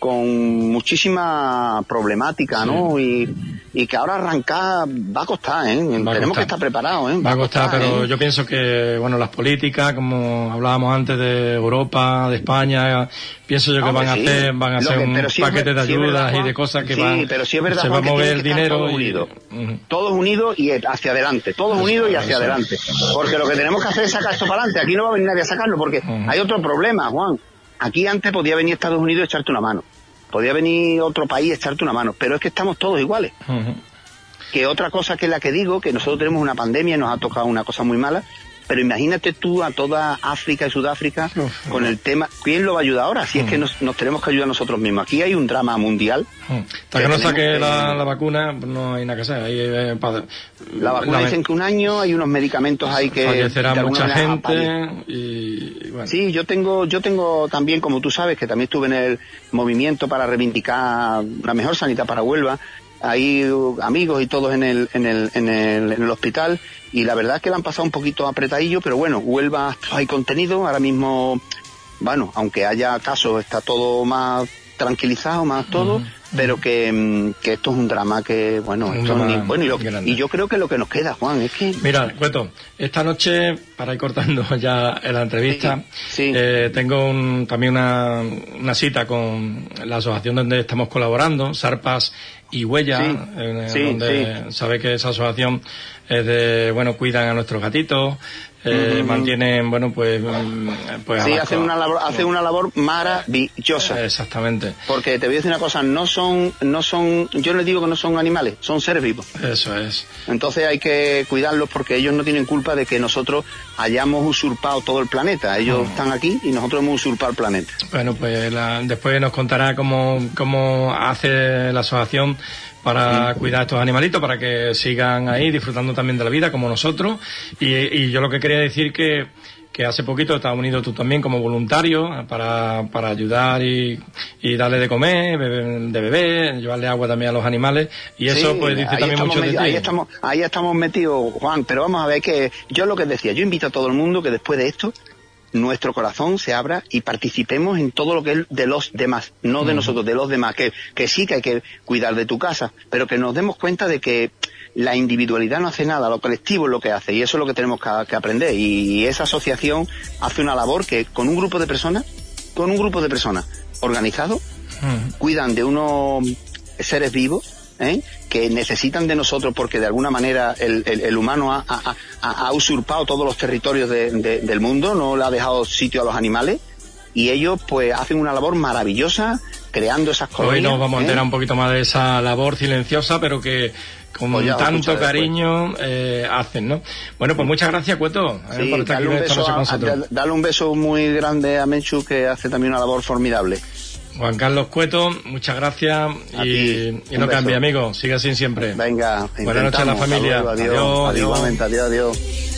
S12: con muchísima problemática, ¿no? Y, y que ahora arrancar va a costar, ¿eh?
S7: Va a
S12: Tenemos
S7: costar.
S12: que estar preparados, ¿eh?
S7: Va a costar, pero
S12: ¿eh?
S7: yo pienso que, bueno, las políticas, como hablábamos antes de Europa, de España, pienso yo que
S12: Hombre,
S7: van a
S12: sí.
S7: hacer, van a
S12: Lo
S7: hacer
S12: que-
S7: un
S12: pero sí es
S7: paquete
S12: ver-
S7: de
S12: sí es
S7: ayudas
S12: verdad,
S7: y
S12: Juan.
S7: de cosas que
S12: Sí,
S7: van,
S12: pero sí es verdad,
S7: se va a
S12: Juan, que
S7: mover
S12: tienen
S7: el
S12: que estar
S7: dinero
S12: todos
S7: y...
S12: unidos.
S7: Ujú.
S12: Todos unidos y hacia adelante, todos unidos y hacia adelante. Porque lo que tenemos que hacer es sacar esto para adelante. Aquí no va a venir nadie a sacarlo, porque hay otro problema, Juan. Aquí antes podía venir Estados Unidos y echarte una mano. Podía venir otro país y echarte una mano. Pero es que estamos todos iguales.
S7: Ujú.
S12: Que otra cosa que es la que digo, que nosotros tenemos una pandemia y nos ha tocado una cosa muy mala. Pero imagínate tú a toda África y Sudáfrica
S7: Uf,
S12: con el tema. ¿Quién lo va a ayudar ahora? Si es que nos, nos tenemos que ayudar nosotros mismos. Aquí hay un drama mundial.
S7: Hasta que no
S12: tenemos
S7: saque
S12: que-
S7: la, la vacuna, pues no hay nada que hacer. Ahí, eh, pa-
S12: La vacuna
S7: la-
S12: dicen que un año, hay unos medicamentos ahí que...
S7: fallecerá
S12: de alguna
S7: mucha
S12: manera
S7: gente
S12: apañan.
S7: y, y bueno.
S12: Sí, yo tengo, yo tengo también, como tú sabes, que también estuve en el movimiento para reivindicar la mejor sanidad para Huelva. Hay uh, amigos y todos en el, en el, en el, en el hospital, y la verdad es que la han pasado un poquito apretadillo, pero bueno, Huelva hay contenido, ahora mismo, bueno, aunque haya casos, está todo más tranquilizado, más todo, pero que, mm, que esto es un drama que, bueno,
S7: Un
S12: esto
S7: drama
S12: ni- bueno, y, lo-
S7: grande.
S12: y yo creo que lo que nos queda, Juan, es que...
S7: Mira, Cueto, esta noche, para ir cortando ya la entrevista, eh, tengo un- también una, una cita con la asociación donde estamos colaborando, Sarpas y Huella,
S12: Sí,
S7: eh,
S12: sí,
S7: donde sabe que esa asociación es de, bueno, cuidan a nuestros gatitos, eh,
S12: Ujú.
S7: mantienen, bueno, pues, mm, pues
S12: Sí,
S7: a las
S12: hacen
S7: co-
S12: una labor, hacen una labor maravillosa.
S7: Exactamente.
S12: Porque te voy a decir una cosa, no son, no son, yo no les digo que no son animales, son seres vivos.
S7: Eso es.
S12: Entonces hay que cuidarlos porque ellos no tienen culpa de que nosotros hayamos usurpado todo el planeta. Ellos están aquí y nosotros hemos usurpado el planeta.
S7: Bueno, pues la- después nos contará cómo, cómo hace la asociación para cuidar a estos animalitos, para que sigan ahí disfrutando también de la vida como nosotros. Y, y yo lo que quería decir que, que hace poquito te has unido tú también como voluntario para, para ayudar y, y darle de comer, beber- de beber, llevarle agua también a los animales. Y eso
S12: Sí,
S7: pues dice
S12: ahí
S7: también
S12: estamos
S7: mucho de
S12: meti-
S7: ti.
S12: Ahí estamos, ahí estamos metidos, Juan, pero vamos a ver que yo lo que decía, yo invito a todo el mundo que después de esto nuestro corazón se abra y participemos en todo lo que es de los demás, no de
S7: Ujú.
S12: nosotros, de los demás, que, que sí que hay que cuidar de tu casa, pero que nos demos cuenta de que la individualidad no hace nada, lo colectivo es lo que hace, y eso es lo que tenemos que, que aprender, y esa asociación hace una labor que con un grupo de personas, con un grupo de personas organizados,
S7: Ujú.
S12: cuidan de unos seres vivos, ¿eh? que necesitan de nosotros porque de alguna manera el, el, el humano ha, ha, ha, ha usurpado todos los territorios de, de, del mundo, no le ha dejado sitio a los animales, y ellos pues hacen una labor maravillosa creando esas colonias.
S7: Hoy nos vamos a
S12: ¿eh?
S7: enterar un poquito más de esa labor silenciosa, pero que con
S12: Pues ya lo
S7: tanto
S12: escucharé
S7: cariño eh, hacen, ¿no? Bueno, pues muchas gracias, Cueto, eh,
S12: Sí,
S7: por estar aquí
S12: dale un,
S7: esta
S12: beso
S7: noche con
S12: a,
S7: nosotros.
S12: da- dale un beso muy grande a Menchu, que hace también una labor formidable.
S7: Juan Carlos Cueto, muchas gracias
S12: A
S7: y,
S12: ti,
S7: y
S12: un
S7: no
S12: beso.
S7: cambie, amigo, sigue así siempre.
S12: Venga,
S7: Buenas noches a la
S12: intentamos.
S7: familia.
S12: Hasta luego, adiós,
S7: Adiós, adiós.
S12: igualmente, adiós, adiós.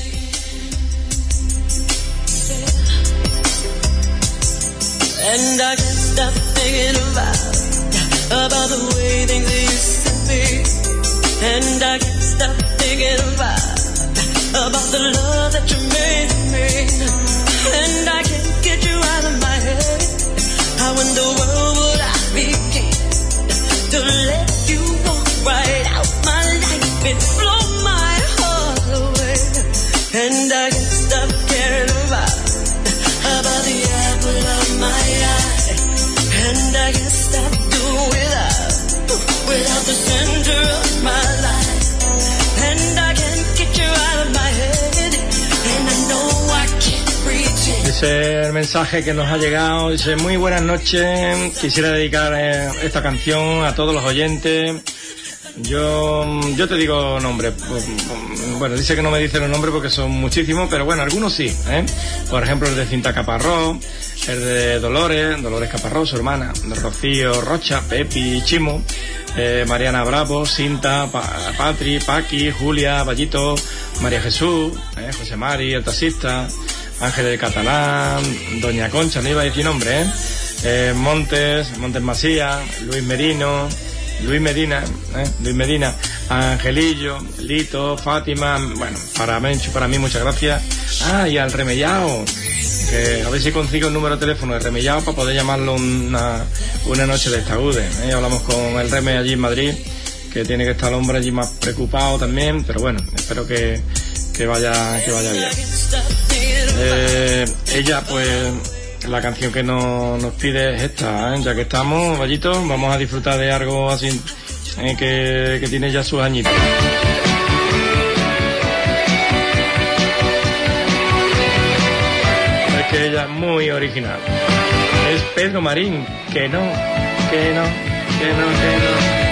S8: And I can't stop thinking about, about the way things used to be. And I can't stop thinking about, about the love that you made me. And I can't get you out of my head. How in the world would I begin to let you walk right out my life and blow my heart away? And I can't stop caring about, about the apple of my eye. And I can't stop doing without, without the center of my life. And I can't get you out of my head. And I know I can't pretend.
S7: Dice el mensaje que nos ha llegado, dice muy buenas noches, quisiera dedicar eh, esta canción a todos los oyentes. Yo yo te digo nombres, bueno, dice que no me dice los nombres porque son muchísimos, pero bueno, algunos sí, ¿eh? Por ejemplo, el de Cinta Caparrós, el de Dolores, Dolores Caparrós, su hermana, Rocío Rocha, Pepi Chimo, eh, Mariana Bravo, Cinta, pa Patri, Paqui, Julia, Vallito, María Jesús, eh, José Mari, el taxista, Ángel del Catalán, Doña Concha, no iba a decir nombre, ¿eh? eh Montes, Montes Masía, Luis Merino, Luis Medina, ¿eh? Luis Medina, Angelillo, Lito, Fátima, bueno, para Menchu, para mí muchas gracias. Ah, y al remellao, Que a ver si consigo el número de teléfono de Remellado para poder llamarlo una, una noche de estagude. ¿eh? Hablamos con el Reme allí en Madrid, que tiene que estar el hombre allí más preocupado también, pero bueno, espero que, que vaya que vaya bien. Eh, ella, pues, la canción que no, nos pide es esta, ¿eh? Ya que estamos, Vallito, vamos a disfrutar de algo así eh, que, que tiene ya sus añitos. Que ella es muy original. Es Pedro Marín, que no, que no, que no, que no.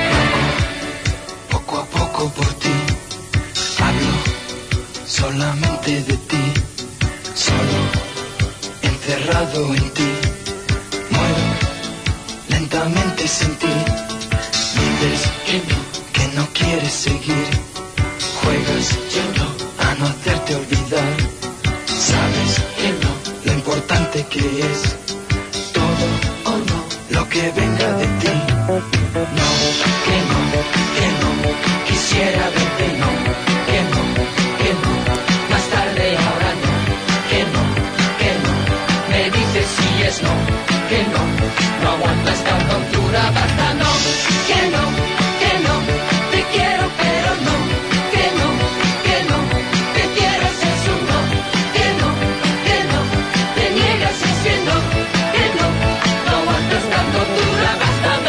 S3: Poco a poco por ti, hablo solamente de ti, solo encerrado en ti, muero lentamente sin ti. Dices que no, que no quieres seguir, juegas yendo a no hacerte olvidar, sabes que no. Lo importante que es todo o no lo que venga de ti. No, que no, que no, quisiera verte, no, que no, que no, más tarde ahora no, que no, que no, me dices si es no, que no, no aguanto esta tortura, basta, no, que no, que no, te quiero pero no, que no, que no, te quiero si es un no, que no, que no. Te niegas diciendo que no, no aguantas esta tortura, basta, no.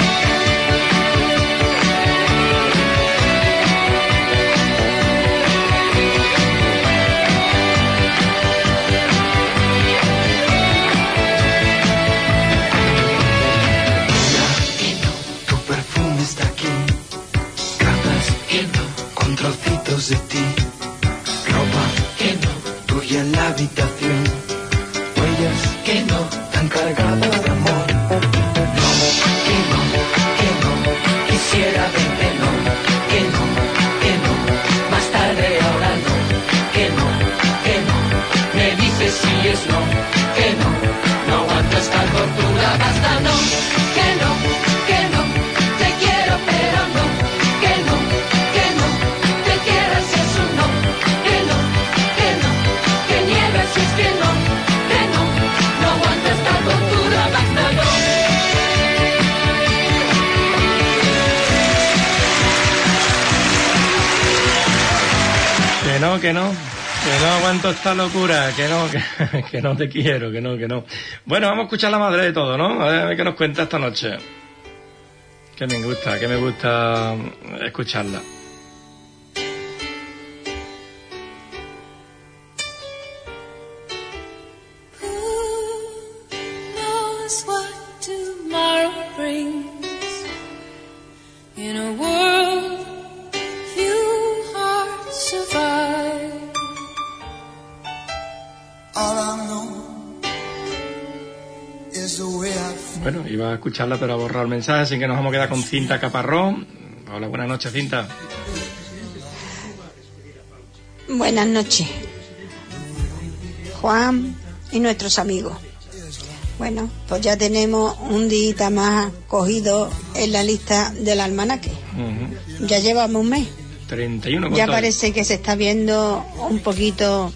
S3: Que no, tu perfume está aquí, cartas que no, con trocitos de ti, ropa que no, tuya en la habitación. Que no, tan cargadas de amor. No, que no, que no, quisiera verte, no, que no, que no, más tarde ahora no, que no, que no, me dices si es no, que no, no aguanto esta tortura, basta, no, que no, que no, te quiero pero no, que no, que no, te quiero si es un no, que no, que no, que niegas si es que no.
S7: Que no, que no, que no aguanto esta locura, que no, que, que no te quiero, que no, que no. Bueno, vamos a escuchar la madre de todo, ¿no? A ver, a ver qué nos cuenta esta noche. Que me gusta, que me gusta escucharla. Bueno, iba a escucharla pero a borrar el mensaje, así que nos vamos a quedar con Cinta Caparrós. Hola, buenas noches, Cinta.
S4: Buenas noches, Juan y nuestros amigos. Bueno, pues ya tenemos un día más cogido en la lista del almanaque. Uh-huh. Ya llevamos un mes.
S7: treinta y uno.
S4: Ya parece que se está viendo un poquito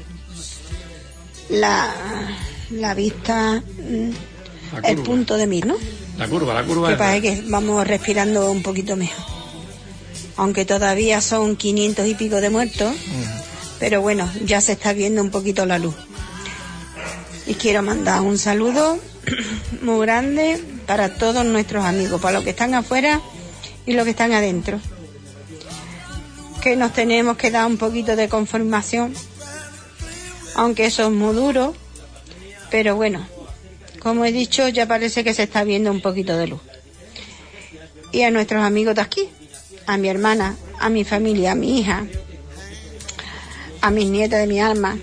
S4: la, la vista... el punto de mira, ¿no?
S7: La curva, la curva.
S4: Que parece que vamos respirando un poquito mejor. Aunque todavía son quinientos y pico de muertos, uh-huh. Pero bueno, ya se está viendo un poquito la luz. Y quiero mandar un saludo muy grande para todos nuestros amigos, para los que están afuera y los que están adentro. Que nos tenemos que dar un poquito de conformación, aunque eso es muy duro, pero bueno. Como he dicho, ya parece que se está viendo un poquito de luz. Y a nuestros amigos de aquí, a mi hermana, a mi familia, a mi hija, a mis nietas de mi alma,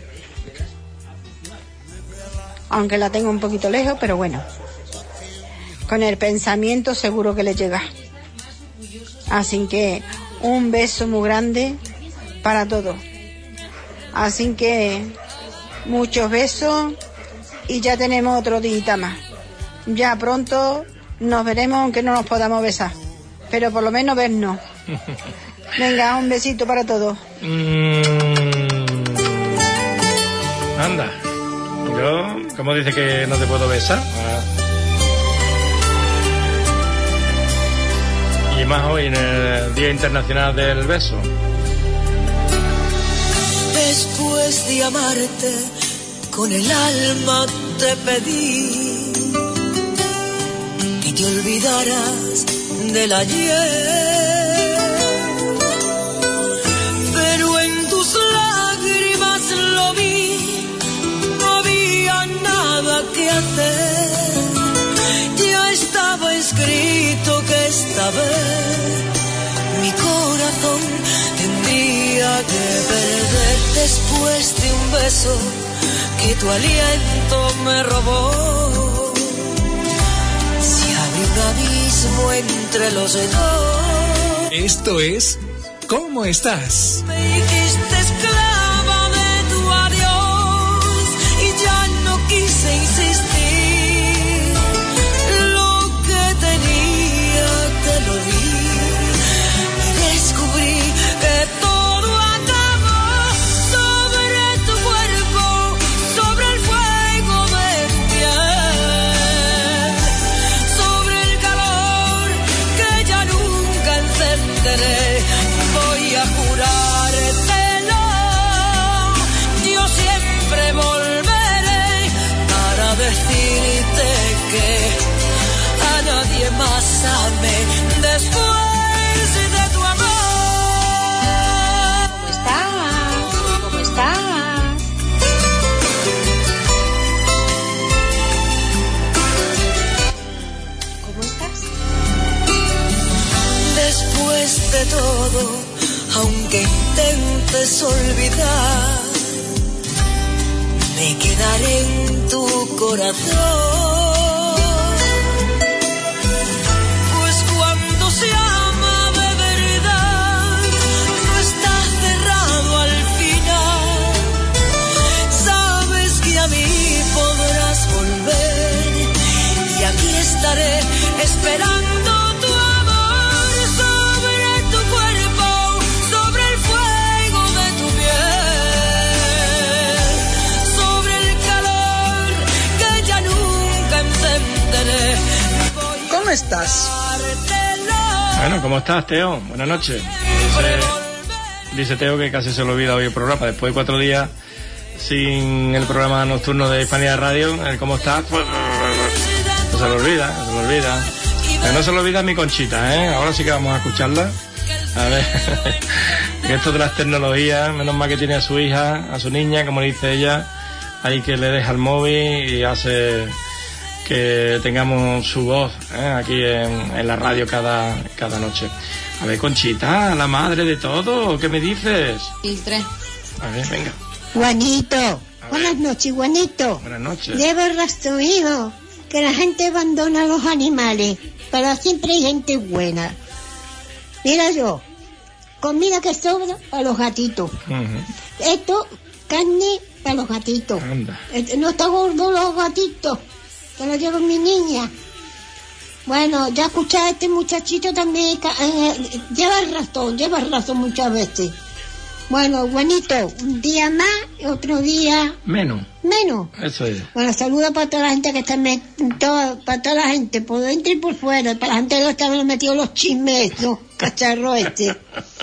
S4: aunque la tengo un poquito lejos, pero bueno, con el pensamiento seguro que le llega. Así que un beso muy grande para todos. Así que muchos besos. Y ya tenemos otro día más. Ya pronto nos veremos, aunque no nos podamos besar. Pero por lo menos vernos. Venga, un besito para todos.
S7: Mm. Anda. ¿Cómo dice que no te puedo besar? Ah. Y más hoy en el Día Internacional del Beso.
S3: Después de amarte con el alma te pedí que te olvidaras del ayer, pero en tus lágrimas lo vi, no había nada que hacer, ya estaba escrito que esta vez mi corazón tendría que perder. Después de un beso que tu aliento me robó, se abrió un abismo entre los dos.
S1: Esto es ¿Cómo estás?
S3: Me dijiste esclava de tu adiós y ya no quise insistir. Lo que tenía te lo di y descubrí que todo acabó sobre tu cuerpo, sobre el fuego de tu piel, sobre el calor que ya nunca encenderé. Voy a jurártelo, yo siempre volveré para decirte que a nadie más amé después de tu amor.
S4: ¿Cómo estás? ¿Cómo estás? ¿Cómo estás?
S3: Después de todo, aunque intentes olvidar, me quedaré en tu corazón. Pues cuando se ama de verdad, no está cerrado al final. Sabes que a mí podrás volver y aquí estaré esperando.
S2: ¿Cómo estás?
S7: Bueno, ¿cómo estás, Teo? Buenas noches. Dice, dice Teo que casi se le olvida hoy el programa. Después de cuatro días sin el programa nocturno de Hispanidad Radio, el ¿cómo estás? Pues, no se le olvida, no se le olvida. Pero no se le olvida mi Conchita, ¿eh? Ahora sí que vamos a escucharla. A ver, que esto de las tecnologías, menos mal que tiene a su hija, a su niña, como dice ella, ahí que le deja el móvil y hace que tengamos su voz, ¿eh? Aquí en, en la radio cada, cada noche. A ver, Conchita, la madre de todo, ¿qué me dices?
S13: Filtre.
S7: A ver, venga.
S13: Juanito, buenas noches, Juanito.
S7: Buenas noches.
S13: Lleva razón, hijo, que la gente abandona a los animales, pero siempre hay gente buena. Mira yo, comida que sobra para los gatitos. Uh-huh. Esto, carne para los gatitos.
S7: Anda.
S13: Este, no está gordo los gatitos, que lo llevo mi niña. Bueno, ya escuché a este muchachito también, eh, lleva razón, lleva razón muchas veces. Bueno, Juanito, un día más, otro día
S7: menos.
S13: Menos.
S7: Eso es.
S13: Bueno, saludos para toda la gente que está met... todo, para toda la gente, por dentro y por fuera, para la gente que están metidos los chismes, los cacharros este.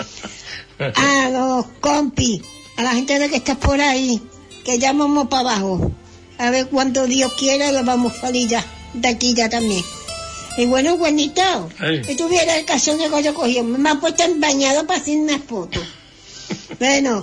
S13: A los compis, a la gente de que está por ahí, que ya vamos para abajo. A ver cuando Dios quiera lo vamos a salir ya, de aquí ya también. Y bueno, Juanito, hey. Si tuviera el caso de que yo cogí, me han puesto en bañado para hacer una foto. Bueno,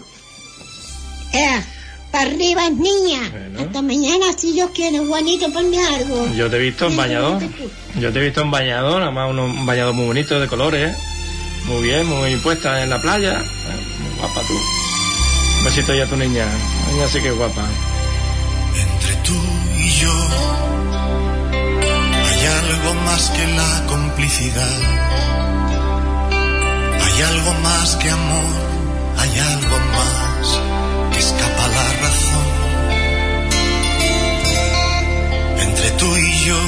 S13: eh, para arriba, niña. Bueno. Hasta mañana, si Dios quiere, Juanito, ponme algo.
S7: Yo te he visto en bañador. Yo te he visto en bañador, además un bañador muy bonito de colores, ¿eh? Muy bien, muy puesta en la playa. Muy guapa tú. Un besito ya a tu niña. La niña sí que es guapa.
S14: Entre tú y yo hay algo más que la complicidad. Hay algo más que amor. Hay algo más que escapa a la razón. Entre tú y yo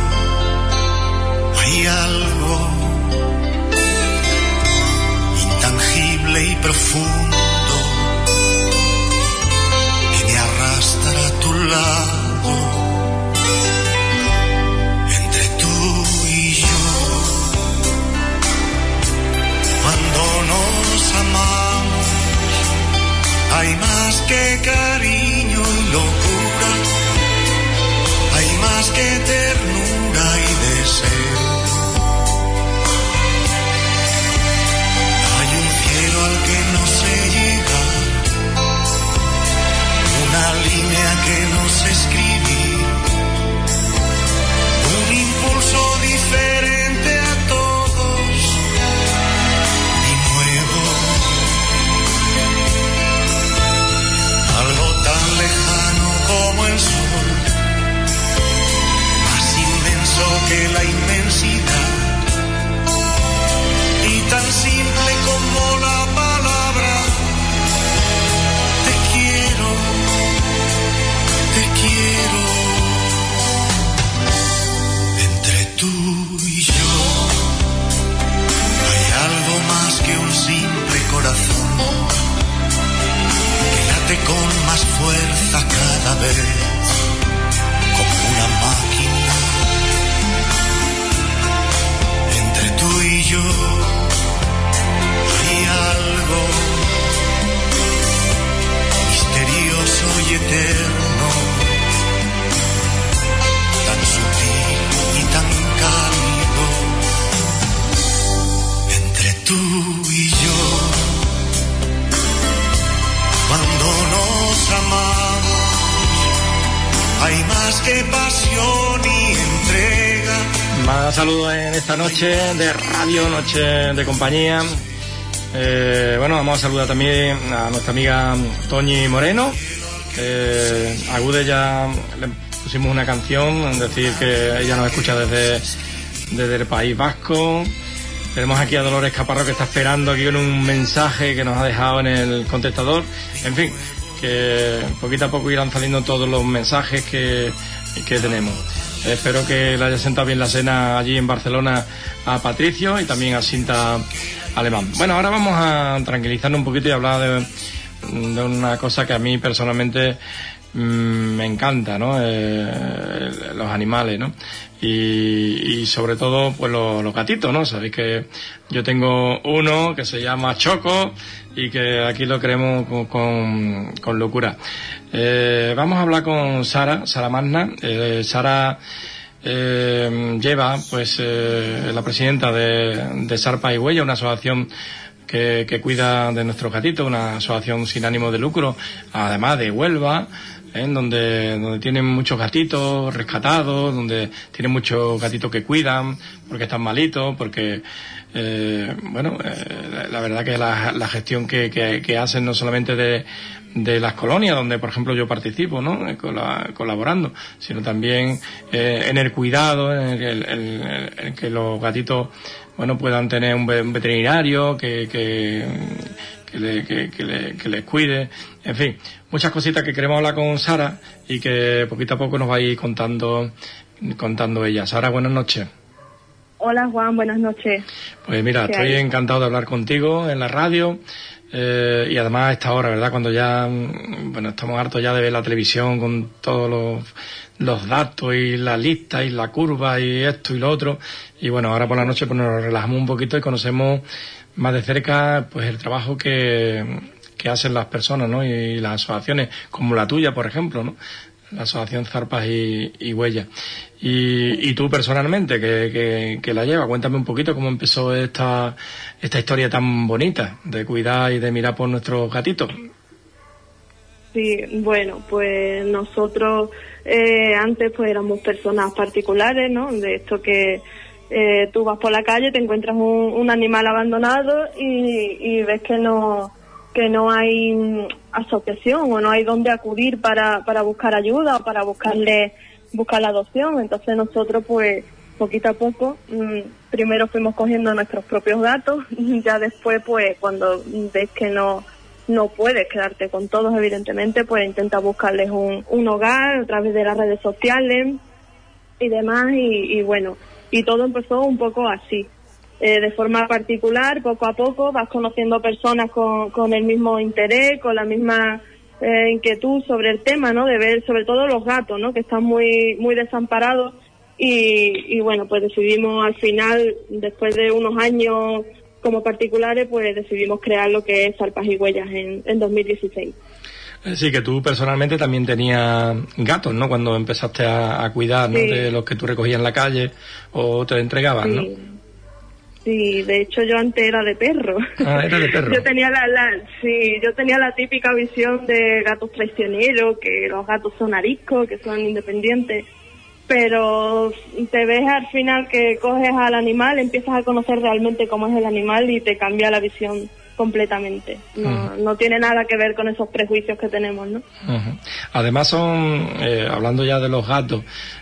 S14: hay algo intangible y profundo que me arrastra a tu lado que cariño y locura, hay más que ternura y deseo. Hay un cielo al que no se llega, una línea que no sé escribir, un impulso diferente a todos y nuevo, algo tan lejano como el sol, más inmenso que la inmensidad y tan simple como la palabra te quiero, te quiero. Entre tú y yo hay algo más que un simple corazón que late con más fuerza cada vez, como una máquina. Entre tú y yo hay algo misterioso y eterno, tan sutil y tan cálido. Entre tú y yo, cuando nos amamos, hay más que pasión y entrega.
S7: Más saludos en esta noche de radio, noche de compañía. Eh, bueno, vamos a saludar también a nuestra amiga Toñi Moreno. Eh, a Gude ya le pusimos una canción, es decir, que ella nos escucha desde, desde el País Vasco. Tenemos aquí a Dolores Caparro, que está esperando aquí con un mensaje que nos ha dejado en el contestador. En fin, que poquito a poco irán saliendo todos los mensajes que, que tenemos. Espero que le haya sentado bien la cena allí en Barcelona a Patricio y también a Cinta Alemán. Bueno, ahora vamos a tranquilizarnos un poquito y hablar de, de una cosa que a mí personalmente mmm, me encanta, ¿no? Eh, los animales, ¿no? Y, y sobre todo, pues los, los gatitos, ¿no? Sabéis que yo tengo uno que se llama Choco y que aquí lo queremos con, con, con locura. Eh, vamos a hablar con Sara, Sara Magna. Eh, Sara eh, lleva, pues, eh, la presidenta de, de Zarpas y Huellas, una asociación que, que cuida de nuestros gatitos, una asociación sin ánimo de lucro, además de Huelva, ¿eh? donde, donde tienen muchos gatitos rescatados, donde tienen muchos gatitos que cuidan, porque están malitos, porque, eh, bueno, eh, la, la verdad que la, la gestión que, que, que hacen no solamente de, de las colonias, donde por ejemplo yo participo, ¿no? Eh, cola, colaborando, sino también eh, en el cuidado, en el, el, el, el que los gatitos, bueno, puedan tener un, un veterinario que, que, que, le, que, que, le, que les cuide, en fin, muchas cositas que queremos hablar con Sara y que poquito a poco nos va a ir contando, contando ella. Sara, buenas noches.
S15: Hola Juan, buenas noches.
S7: Pues mira, estoy hay? encantado de hablar contigo en la radio. Eh, y además a esta hora, ¿verdad? Cuando ya, bueno, estamos hartos ya de ver la televisión con todos los, los datos y la lista y la curva y esto y lo otro. Y bueno, ahora por la noche pues nos relajamos un poquito y conocemos más de cerca pues el trabajo que, que hacen las personas, ¿no? Y las asociaciones, como la tuya, por ejemplo, ¿no? La asociación Zarpas y, y Huellas. Y, y tú personalmente, que, que, que la llevas, cuéntame un poquito cómo empezó esta, esta historia tan bonita de cuidar y de mirar por nuestros gatitos.
S15: Sí, bueno, pues nosotros eh, antes pues éramos personas particulares, ¿no? De esto que eh, tú vas por la calle, te encuentras un, un animal abandonado y, y ves que no que no hay asociación o no hay dónde acudir para, para buscar ayuda o para buscarle buscar la adopción. Entonces nosotros pues poquito a poco mmm, primero fuimos cogiendo nuestros propios gatos y ya después pues cuando ves que no no puedes quedarte con todos evidentemente pues intenta buscarles un, un hogar a través de las redes sociales y demás y, y bueno y todo empezó un poco así. Eh, de forma particular, poco a poco vas conociendo personas con, con el mismo interés, con la misma eh, inquietud sobre el tema, ¿no? De ver sobre todo los gatos, ¿no? Que están muy muy desamparados y, y bueno, pues decidimos al final, después de unos años como particulares, pues decidimos crear lo que es Zarpas y Huellas en, en dos mil dieciséis.
S7: Sí, que tú personalmente también tenías gatos, ¿no? Cuando empezaste a, a cuidar, ¿no?
S15: Sí.
S7: De los que tú recogías en la calle o te entregaban, ¿no?
S15: Sí. Sí, de hecho yo antes era de perro.
S7: Ah, era de perro.
S15: Yo tenía la, la, sí, yo tenía la típica visión de gatos traicioneros, que los gatos son ariscos, que son independientes. Pero te ves al final que coges al animal, empiezas a conocer realmente cómo es el animal y te cambia la visión completamente. No,
S7: Uh-huh.
S15: no tiene nada que ver con esos prejuicios que tenemos, ¿no?
S7: Uh-huh. Además son, eh, hablando ya de los gatos,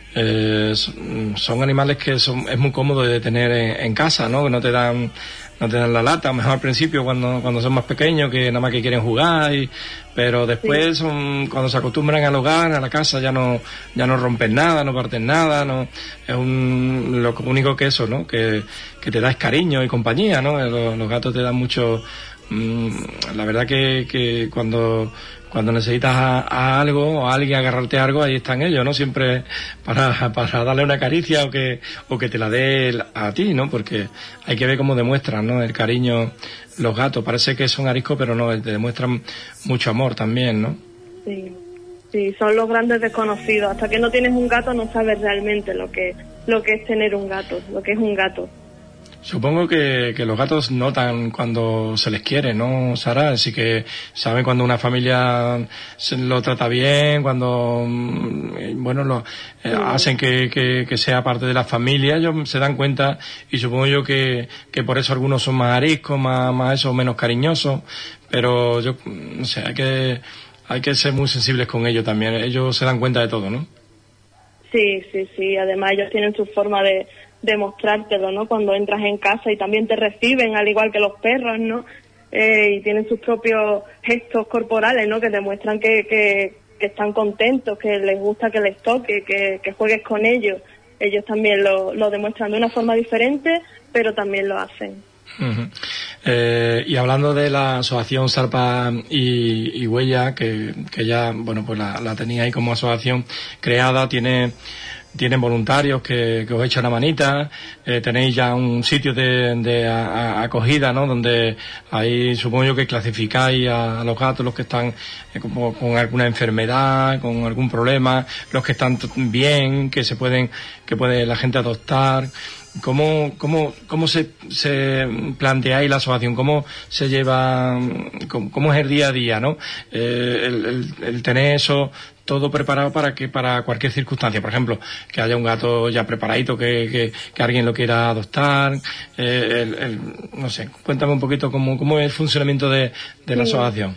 S7: eh, son, son animales que son, es muy cómodo de tener en, en casa, ¿no? Que no te dan, no te dan la lata, mejor al principio cuando, cuando son más pequeños, que nada más que quieren jugar, y, pero después sí. son, cuando se acostumbran al hogar, a la casa, ya no, ya no rompen nada, no parten nada, no, es un, lo único que eso, ¿no? Que, que te da es cariño y compañía, ¿no? Los, los gatos te dan mucho, mmm, la verdad que, que cuando, cuando necesitas a, a algo o a alguien agarrarte a algo, ahí están ellos, ¿no? Siempre para, para darle una caricia o que, o que te la dé a ti, ¿no? Porque hay que ver cómo demuestran, ¿no? El cariño los gatos. Parece que son ariscos, pero no, te demuestran mucho amor también, ¿no?
S15: Sí, sí, son los grandes desconocidos. Hasta que no tienes un gato no sabes realmente lo que, lo que es tener un gato, lo que es un gato.
S7: Supongo que, que los gatos notan cuando se les quiere, ¿no, Sara? Así que saben cuando una familia se lo trata bien, cuando, bueno, lo eh, sí. hacen que, que, que sea parte de la familia, ellos se dan cuenta y supongo yo que, que por eso algunos son más ariscos, más, más eso, menos cariñosos, pero yo, no sé, hay que, hay que ser muy sensibles con ellos también, ellos se dan cuenta de todo, ¿no?
S15: Sí, sí, sí, además ellos tienen su forma de demostrártelo, ¿no? Cuando entras en casa y también te reciben, al igual que los perros, ¿no? Eh, y tienen sus propios gestos corporales, ¿no? Que demuestran que, que, que están contentos, que les gusta que les toque, que, que juegues con ellos. Ellos también lo, lo demuestran de una forma diferente, pero también lo hacen.
S7: Uh-huh. Eh, y hablando de la asociación Zarpa y, y Huella, que, que ya, bueno, pues la, la tenía ahí como asociación creada, tiene... tienen voluntarios que, que os echan una manita, eh, tenéis ya un sitio de, de a, a, acogida, ¿no? Donde ahí supongo yo que clasificáis a, a los gatos, los que están eh, como, con alguna enfermedad, con algún problema, los que están bien, que se pueden, que puede la gente adoptar. ¿Cómo, cómo, cómo se, se planteáis la asociación? ¿Cómo se lleva, cómo, cómo es el día a día, ¿no? Eh, el, el, el tener eso todo preparado para que, para cualquier circunstancia, por ejemplo, que haya un gato ya preparadito, que, que, que alguien lo quiera adoptar, eh, el, el, no sé, cuéntame un poquito cómo, cómo es el funcionamiento de, de la
S15: sí.
S7: asociación.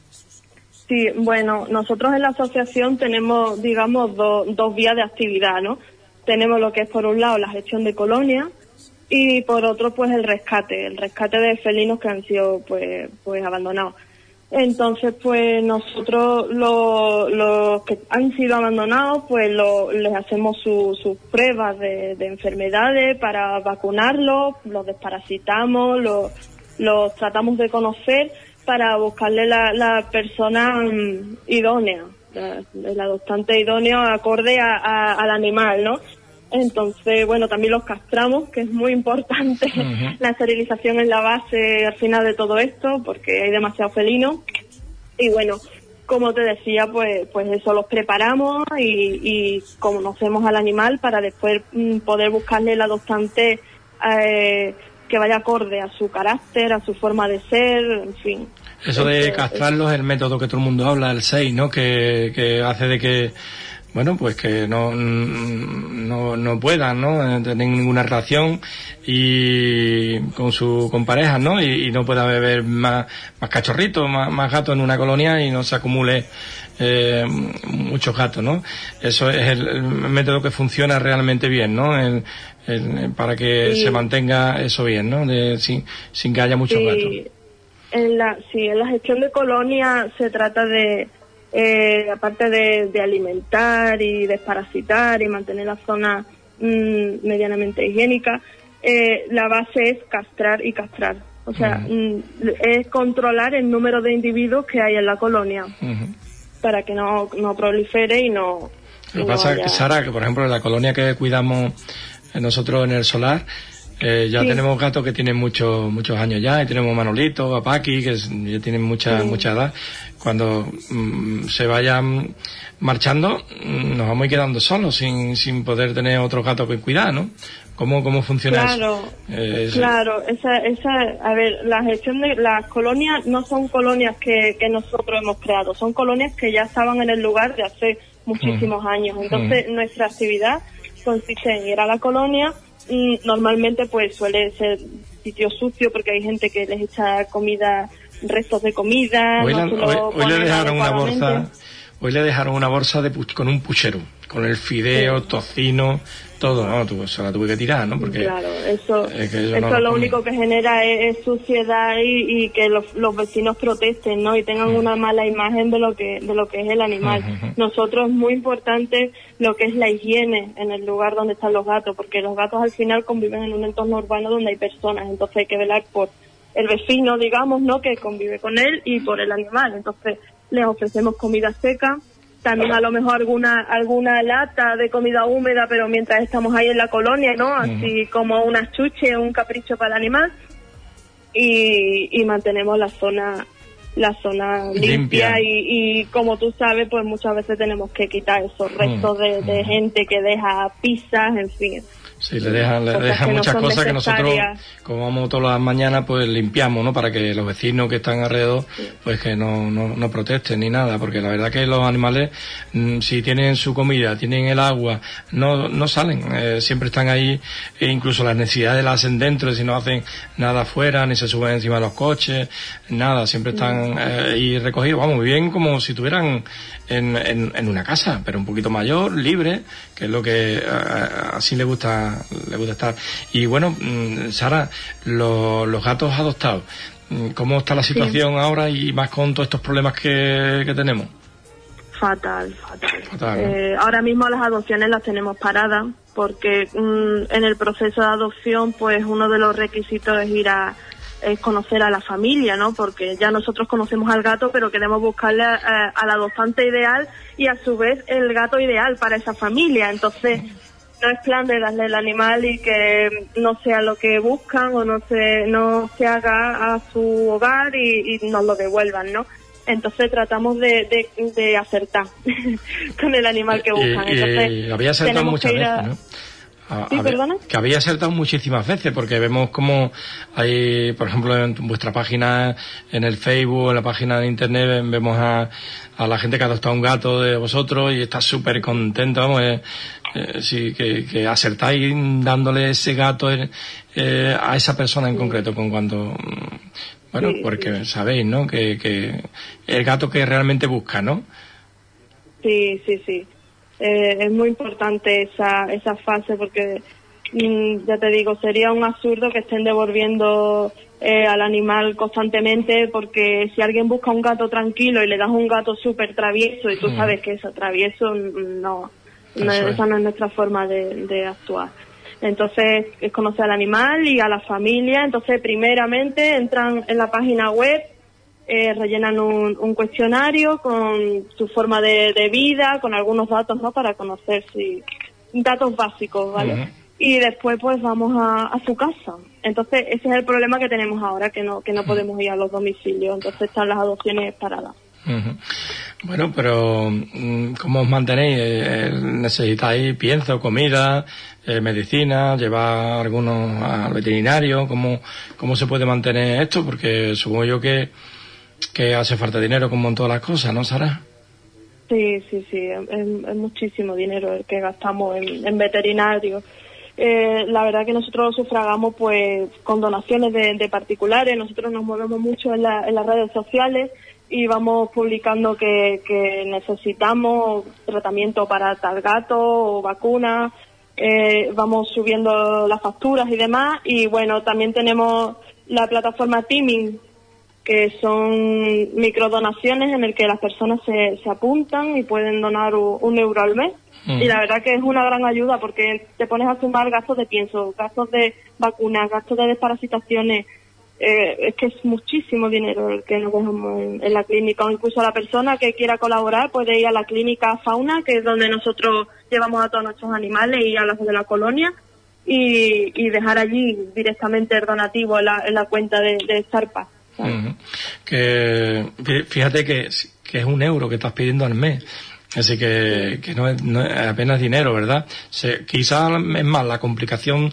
S15: Sí, bueno, nosotros en la asociación tenemos, digamos, do, dos vías de actividad, ¿no? Tenemos lo que es por un lado la gestión de colonias y por otro pues el rescate, el rescate de felinos que han sido pues pues abandonados. Entonces pues nosotros los lo que han sido abandonados pues lo, les hacemos su, sus pruebas de, de enfermedades para vacunarlos, los desparasitamos, los, los tratamos de conocer para buscarle la, la persona um, idónea, el adoptante idóneo acorde a, a, al animal, ¿no? Entonces, bueno, también los castramos, que es muy importante. Uh-huh. La esterilización es la base al final de todo esto, porque hay demasiado felino. Y bueno, como te decía, pues pues eso, los preparamos y, y conocemos al animal para después mm, poder buscarle el adoptante eh, que vaya acorde a su carácter, a su forma de ser, en fin.
S7: Eso de castrarlos es el método que todo el mundo habla, el seis, ¿no? Que, que hace de que, bueno, pues que no, no, no puedan, ¿no? Tener ninguna relación y con su, con parejas, ¿no? Y, y no pueda beber más, más cachorritos, más, más gatos en una colonia y no se acumule eh, muchos gatos, ¿no? Eso es el, el método que funciona realmente bien, ¿no? El, el, para que sí. se mantenga eso bien, ¿no? De, sin, sin que haya muchos
S15: sí.
S7: gatos.
S15: En la, sí, en la gestión de colonia se trata de, eh, aparte de, de alimentar y desparasitar y mantener la zona mmm, medianamente higiénica, eh, la base es castrar y castrar. O sea, uh-huh. mmm, es controlar el número de individuos que hay en la colonia uh-huh. para que no, no prolifere y no...
S7: Lo que pasa, no haya... Sara, que por ejemplo en la colonia que cuidamos nosotros en el solar, Eh, ya sí. tenemos gatos que tienen muchos muchos años ya, y tenemos Manolito, a Paqui, que es, ya tienen mucha sí. mucha edad, cuando mm, se vayan marchando, mm, nos vamos a ir quedando solos, sin, sin poder tener otros gatos que cuidar, ¿no? ¿Cómo, cómo funciona
S15: claro,
S7: eso? Eh,
S15: claro, esa, esa, a ver, la gestión de las colonias no son colonias que, que nosotros hemos creado, son colonias que ya estaban en el lugar de hace muchísimos uh-huh. años. Entonces, uh-huh. nuestra actividad consiste en ir a la colonia, y normalmente pues suele ser sitio sucio porque hay gente que les echa comida, restos de comida.
S7: Hoy,
S15: no
S7: la, hoy, hoy le dejaron una bolsa, hoy le dejaron una bolsa de con un puchero, con el fideo, sí. tocino, todo, ¿no? Tú, se la tuve que tirar, ¿no? Porque
S15: claro, eso,
S7: eh, que
S15: eso
S7: no,
S15: lo
S7: no,
S15: único que genera es, es suciedad y, y que los, los vecinos protesten, ¿no? Y tengan una mala imagen de lo que de lo que es el animal. Uh-huh. Nosotros es muy importante lo que es la higiene en el lugar donde están los gatos, porque los gatos al final conviven en un entorno urbano donde hay personas, entonces hay que velar por el vecino, digamos, ¿no? Que convive con él y por el animal. Entonces les ofrecemos comida seca, también a lo mejor alguna alguna lata de comida húmeda, pero mientras estamos ahí en la colonia, ¿no? Así uh-huh. como unas chuches, un capricho para el animal, y, y mantenemos la zona la zona limpia, limpia. Y, y como tú sabes, pues muchas veces tenemos que quitar esos restos uh-huh. de, de gente que deja pizzas, en fin.
S7: Sí, le dejan, le dejan muchas no cosas que nosotros, como vamos todas las mañanas, pues limpiamos, ¿no? Para que los vecinos que están alrededor, pues que no, no, no protesten ni nada, porque la verdad que los animales, mmm, si tienen su comida, tienen el agua, no, no salen, eh, siempre están ahí, e incluso las necesidades las hacen dentro, si no hacen nada afuera, ni se suben encima de los coches, nada, siempre están eh, ahí recogidos, vamos, bien como si estuvieran en, en, en una casa, pero un poquito mayor, libre, que es lo que eh, así le gusta le gusta estar. Y bueno, Sara, lo, los gatos adoptados, ¿cómo está la situación sí. ahora y más con todos estos problemas que, que tenemos?
S15: Fatal, fatal.
S7: fatal ¿no?
S15: eh, ahora mismo las adopciones las tenemos paradas porque mmm, en el proceso de adopción pues uno de los requisitos es ir a es conocer a la familia, ¿no? Porque ya nosotros conocemos al gato, pero queremos buscarle a, a, al adoptante ideal y a su vez el gato ideal para esa familia. Entonces no es plan de darle el animal y que no sea lo que buscan o no se no se haga a su hogar y, y nos lo devuelvan, ¿no? Entonces tratamos de, de, de acertar con el animal que buscan. Entonces,
S7: y, y había acertado muchas veces, a... ¿no? A,
S15: ¿Sí,
S7: a ver,
S15: perdona?
S7: Que había acertado muchísimas veces, porque vemos como hay, por ejemplo, en vuestra página, en el Facebook, en la página de internet, vemos a, a la gente que ha adoptado un gato de vosotros y está súper contento, vamos, eh, eh, sí, que, que acertáis dándole ese gato eh, eh, a esa persona en sí. concreto, con cuanto, bueno, sí, porque sí. sabéis, ¿no? Que, que el gato que realmente busca, ¿no?
S15: Sí, sí, sí. Eh, es muy importante esa esa fase porque mm, ya te digo, sería un absurdo que estén devolviendo eh, al animal constantemente, porque si alguien busca un gato tranquilo y le das un gato súper travieso y tú mm. sabes que es travieso, no, no es. esa no es nuestra forma de, de actuar. Entonces es conocer al animal y a la familia. Entonces primeramente entran en la página web, Eh, rellenan un, un cuestionario con su forma de, de vida, con algunos datos, ¿no? Para conocer si datos básicos, ¿vale? Uh-huh. Y después pues vamos a, a su casa. Entonces ese es el problema que tenemos ahora, que no que no uh-huh. podemos ir a los domicilios, entonces están las adopciones paradas.
S7: Uh-huh. Bueno, pero ¿cómo os mantenéis? Eh, ¿Necesitáis pienso, comida, eh, medicina, llevar algunos al veterinario? ¿Cómo, cómo se puede mantener esto? Porque supongo yo que que hace falta dinero como en todas las cosas, ¿no, Sara?
S15: Sí, sí, sí, es, es muchísimo dinero el que gastamos en, en veterinario. Eh, la verdad que nosotros lo sufragamos pues con donaciones de, de particulares. Nosotros nos movemos mucho en, la, en las redes sociales y vamos publicando que, que necesitamos tratamiento para tal gato o vacuna. Eh, vamos subiendo las facturas y demás. Y bueno, también tenemos la plataforma Teaming, que son microdonaciones en el que las personas se, se apuntan y pueden donar un, un euro al mes. Mm. Y la verdad que es una gran ayuda porque te pones a sumar gastos de pienso, gastos de vacunas, gastos de desparasitaciones. Eh, es que es muchísimo dinero el que nos dejamos en, en la clínica. O incluso la persona que quiera colaborar puede ir a la clínica Fauna, que es donde nosotros llevamos a todos nuestros animales, y a los de la colonia, y, y dejar allí directamente el donativo en la, en la cuenta de, de Starpa.
S7: Uh-huh. Que fíjate que, que es un euro que estás pidiendo al mes. Así que, que no, es, no es apenas dinero, ¿verdad? Se, quizás es más la complicación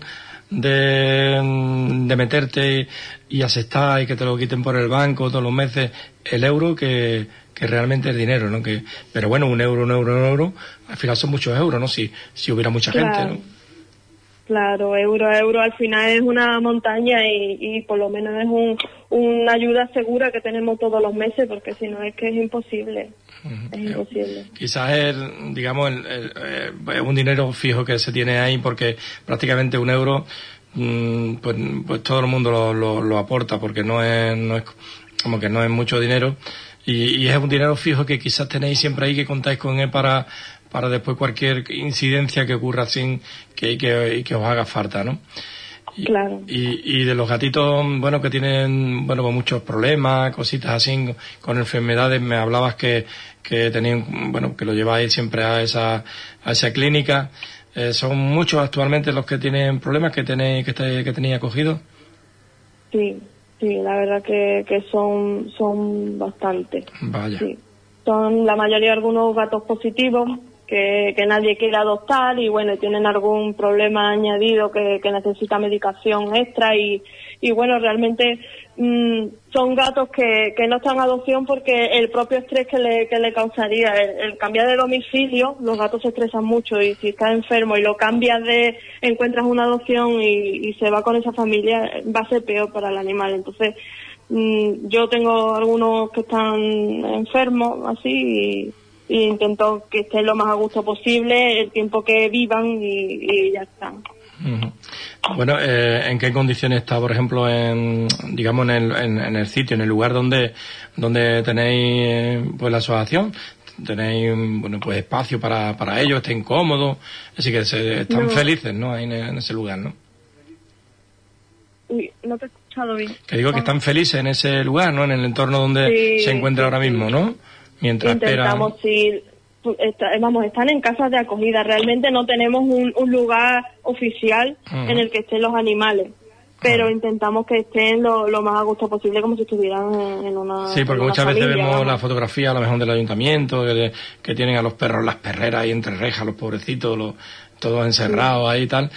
S7: de, de meterte y, y aceptar y que te lo quiten por el banco todos los meses el euro que, que realmente es dinero, ¿no? Que, pero bueno, un euro, un euro, un euro, al final son muchos euros, ¿no? Si, si hubiera mucha
S15: Claro.
S7: gente, ¿no?
S15: Claro, euro a euro al final es una montaña y, y por lo menos es un, una ayuda segura que tenemos todos los meses, porque si no es que es imposible.
S7: Uh-huh.
S15: Es imposible.
S7: Quizás es, digamos, el, el, el, un dinero fijo que se tiene ahí, porque prácticamente un euro, mmm, pues, pues todo el mundo lo, lo, lo aporta, porque no es, no es, como que no es mucho dinero, y, y es un dinero fijo que quizás tenéis siempre ahí, que contáis con él para para después cualquier incidencia que ocurra sin que, que, que os haga falta, ¿no? Y,
S15: claro.
S7: Y, y de los gatitos, bueno, que tienen, bueno, pues muchos problemas, cositas así, con enfermedades, me hablabas que, que tenían, bueno, que lo lleváis siempre a esa, a esa clínica. Eh, ¿Son muchos actualmente los que tienen problemas que tenéis, que, te, que tenéis acogidos?
S15: Sí, sí, la verdad que, que son, son bastantes.
S7: Vaya.
S15: Sí. Son la mayoría de algunos gatos positivos que, que nadie quiere adoptar y bueno, tienen algún problema añadido que, que necesita medicación extra y, y bueno, realmente mmm, son gatos que, que no están en adopción porque el propio estrés que le, que le causaría el, el cambiar de domicilio, los gatos se estresan mucho y si está enfermo y lo cambias de, encuentras una adopción y, y se va con esa familia, va a ser peor para el animal. Entonces, mmm, yo tengo algunos que están enfermos así y y intento que estén lo más a gusto posible el tiempo que vivan y, y ya está.
S7: Uh-huh. Bueno, eh, ¿en qué condiciones está, por ejemplo, en, digamos, en el, en, en el sitio, en el lugar donde donde tenéis pues la asociación? ¿Tenéis, bueno, pues espacio para, para ellos? ¿Están cómodos? Así que se, están
S15: No.
S7: felices, ¿no? Ahí en, en ese lugar, ¿no?
S15: Uy, no te he escuchado bien.
S7: Que digo que están felices en ese lugar, ¿no? En el entorno donde
S15: Sí,
S7: se encuentra ahora mismo, ¿no? Mientras
S15: Intentamos,
S7: esperan.
S15: sí, está- vamos, están en casas de acogida. Realmente no tenemos un, un lugar oficial
S7: Ujú.
S15: en el que estén los animales, pero intentamos que estén lo, lo más a gusto posible, como si estuvieran en, en una
S7: Sí, porque
S15: en una
S7: muchas veces
S15: familia,
S7: vemos
S15: vamos.
S7: la fotografía, a lo mejor del ayuntamiento, que, que tienen a los perros en las perreras ahí entre rejas, los pobrecitos, los, todos encerrados ahí y tal.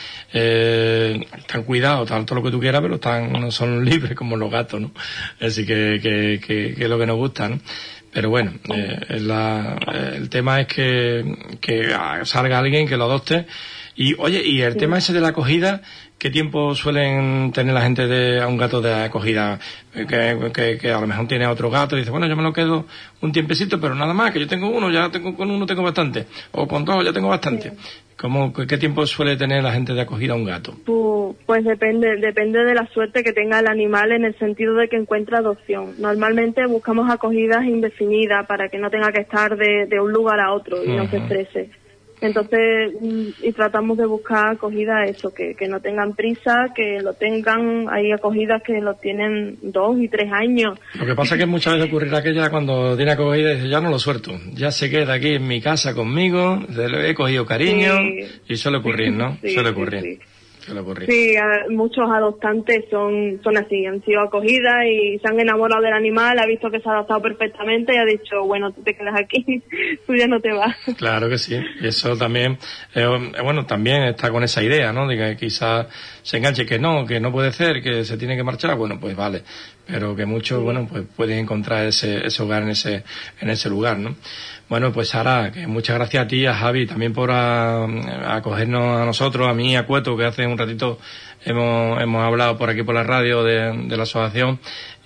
S7: Eh, están cuidados, tal, todo lo que tú quieras, pero están, no son libres como los gatos, ¿no? Así que, que, que, que es lo que nos gusta, ¿no? Pero bueno, eh, la, el tema es que, que salga alguien que lo adopte. Y oye, y el
S15: Sí.
S7: tema ese de la acogida, ¿qué tiempo suelen tener la gente de a un gato de acogida? Eh, Que, que, que a lo mejor tiene a otro gato y dice, bueno, yo me lo quedo un tiempecito, pero nada más, que yo tengo uno, ya tengo con uno tengo bastante. O con dos ya tengo bastante. ¿Cómo, qué tiempo suele tener la gente de acogida a un gato?
S15: Pu- Pues depende, depende de la suerte que tenga el animal en el sentido de que encuentre adopción. Normalmente buscamos acogidas indefinidas para que no tenga que estar de, de un lugar a otro y no se
S7: Ujú.
S15: estrese. Entonces, mm, y tratamos de buscar acogidas eso, que, que no tengan prisa, que lo tengan, hay acogidas que lo tienen dos y tres años.
S7: Lo que pasa es que muchas veces ocurrirá aquella cuando tiene acogida y dice, ya no lo suelto, ya se queda aquí en mi casa conmigo, le he cogido cariño,
S15: Sí.
S7: y suele ocurrir, ¿no?
S15: Sí,
S7: suele
S15: sí,
S7: ocurrir,
S15: sí.
S7: suele ocurrir.
S15: Sí, a- muchos adoptantes son, son así, han sido acogidas y se han enamorado del animal, ha visto que se ha adaptado perfectamente y ha dicho, bueno, tú te quedas aquí, tú ya no te vas.
S7: Claro que sí, y eso también, eh, bueno, también está con esa idea, ¿no? De que quizás se enganche que no, que no puede ser, que se tiene que marchar, bueno, pues vale, pero que muchos, bueno, pues pueden encontrar ese, ese hogar en ese, en ese lugar, ¿no? Bueno, pues Sara, que muchas gracias a ti y a Javi también por a- acogernos a nosotros, a mí y a Cueto, que hace un ratito hemos, hemos hablado por aquí por la radio de, de la asociación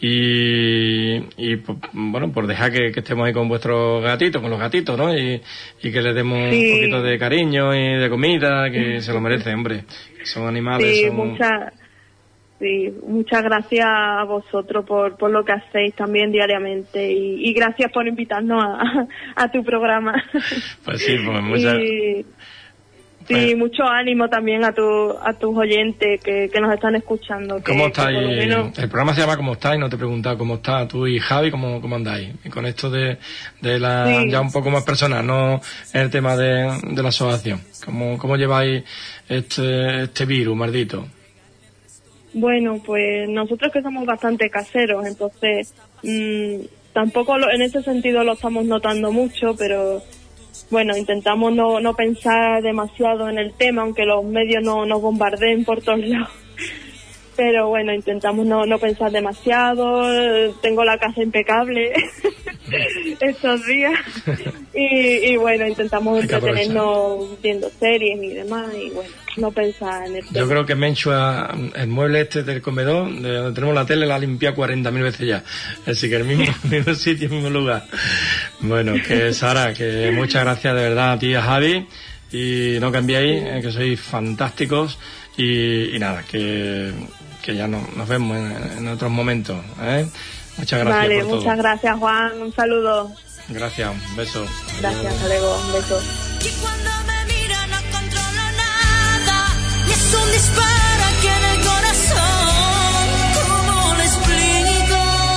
S7: y, y pues, bueno, por dejar que, que estemos ahí con vuestros gatitos, con los gatitos, ¿no? Y, y que les demos
S15: Sí.
S7: un poquito de cariño y de comida, que se lo merecen, hombre. Son animales,
S15: Sí,
S7: son...
S15: muchas sí, muchas gracias a vosotros por, por lo que hacéis también diariamente y, y gracias por invitarnos a, a tu programa.
S7: Pues sí, pues muchas...
S15: Y, sí,
S7: Pues-
S15: mucho ánimo también a, tu, a tus oyentes que, que nos están escuchando. que-
S7: ¿Cómo
S15: que
S7: estáis?
S15: por lo menos-
S7: El programa se llama ¿Cómo estáis? No te he preguntado cómo estás tú y Javi, ¿cómo, cómo andáis? Y con esto de, de la,
S15: Sí.
S7: ya un poco más personal, no en el tema de, de la asociación. ¿Cómo, cómo lleváis este, este virus, maldito?
S15: Bueno, pues nosotros que somos bastante caseros, entonces mmm, tampoco lo, en ese sentido lo estamos notando mucho, pero bueno, intentamos no, no pensar demasiado en el tema, aunque los medios no nos bombardeen por todos lados. Pero bueno, intentamos no, no pensar demasiado. Tengo la casa impecable estos días. Y, y bueno, intentamos entretenernos viendo series y demás. Y bueno, no pensar en el tema.
S7: Yo creo que Menchua, el mueble este del comedor, de donde tenemos la tele, la ha limpiado cuarenta mil veces ya. Así que el mismo, mismo sitio, el mismo lugar. Bueno, que Sara, que muchas gracias de verdad a ti y a Javi. Y no cambiéis, eh, que sois fantásticos. Y, y nada, que... que ya no, nos vemos en, en otros momentos, ¿eh? Muchas gracias
S15: vale,
S7: por todo.
S15: Muchas gracias, Juan. Un saludo.
S7: Gracias, un beso.
S15: Gracias, hasta luego. Un beso.
S8: Y cuando me mira no controlo nada, y es un disparo aquí en el corazón. ¿Cómo le explico?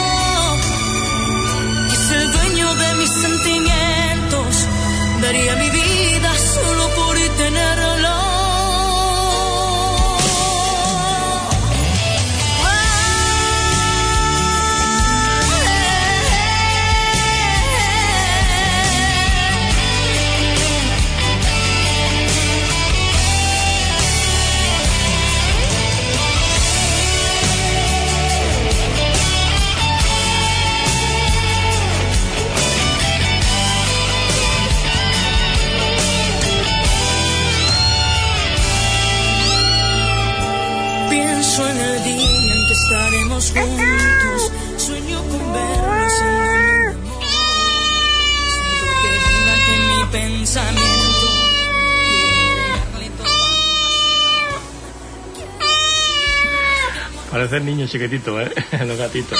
S8: Que es el dueño de mis sentimientos. Daría mi vida solo por tenerlo. En el día en que estaremos juntos, sueño con vernos en el amor. Siento que viva que mi pensamiento quiere entregarle todo.
S7: Parece el niño chiquitito, ¿eh? Los gatitos.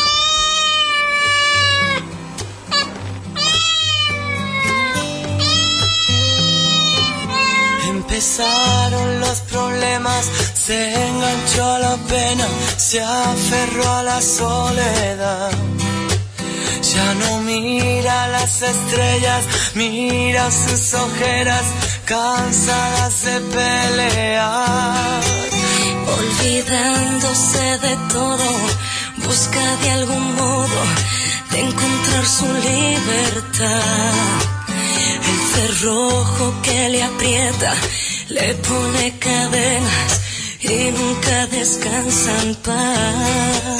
S3: Empezaron los problemas, se enganchó a la pena, se aferró a la soledad. Ya no mira las estrellas, mira sus ojeras, cansadas de pelear.
S8: Olvidándose de todo, busca de algún modo de encontrar su libertad. El cerrojo que le aprieta, le pone cadenas y nunca descansa en paz.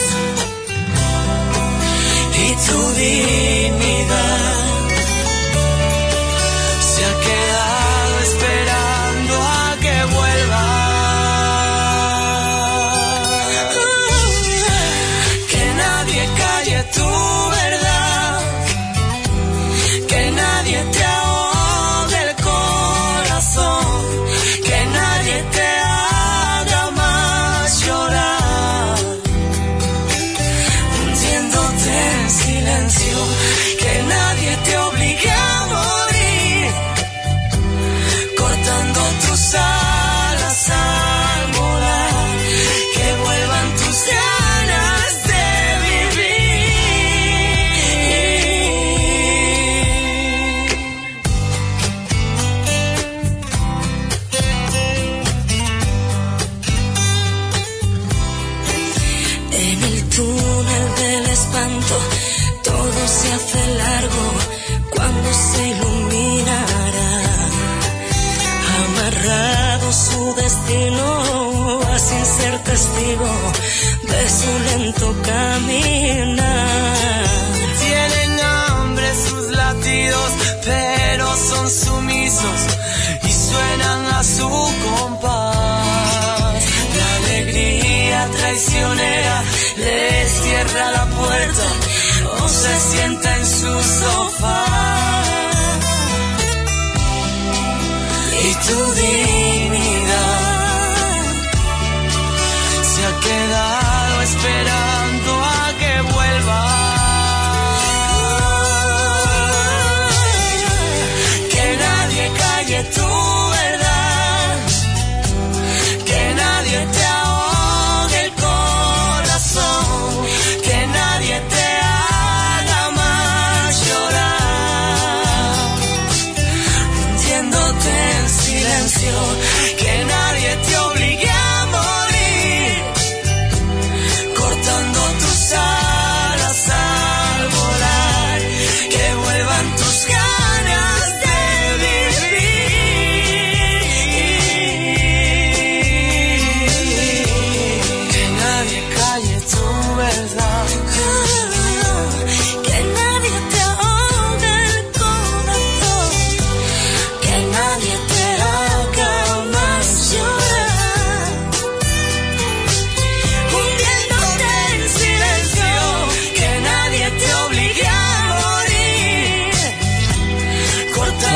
S3: Y tu dignidad se ha quedado esperando a que vuelva. Que nadie calle tu verdad, que nadie te ahogue el corazón, que nadie te haga más llorar, hundiéndote en silencio, que nadie te obligue a morir, cortando tus alas al volar, que vuelvan tus ganas de vivir.
S8: En el túnel del espanto todo se hace largo cuando se iluminará. Amarrado su destino a sin ser testigo de su lento caminar.
S3: Tienen hambre sus latidos, pero son sumisos y suenan a su compás. La alegría traicionera les cierra la puerta o se sienta en su sofá. Y tu dignidad se ha quedado esperando a que vuelva. Que nadie calle tu verdad, que nadie te ahogue el corazón, que nadie te haga más llorar, hundiéndote en silencio,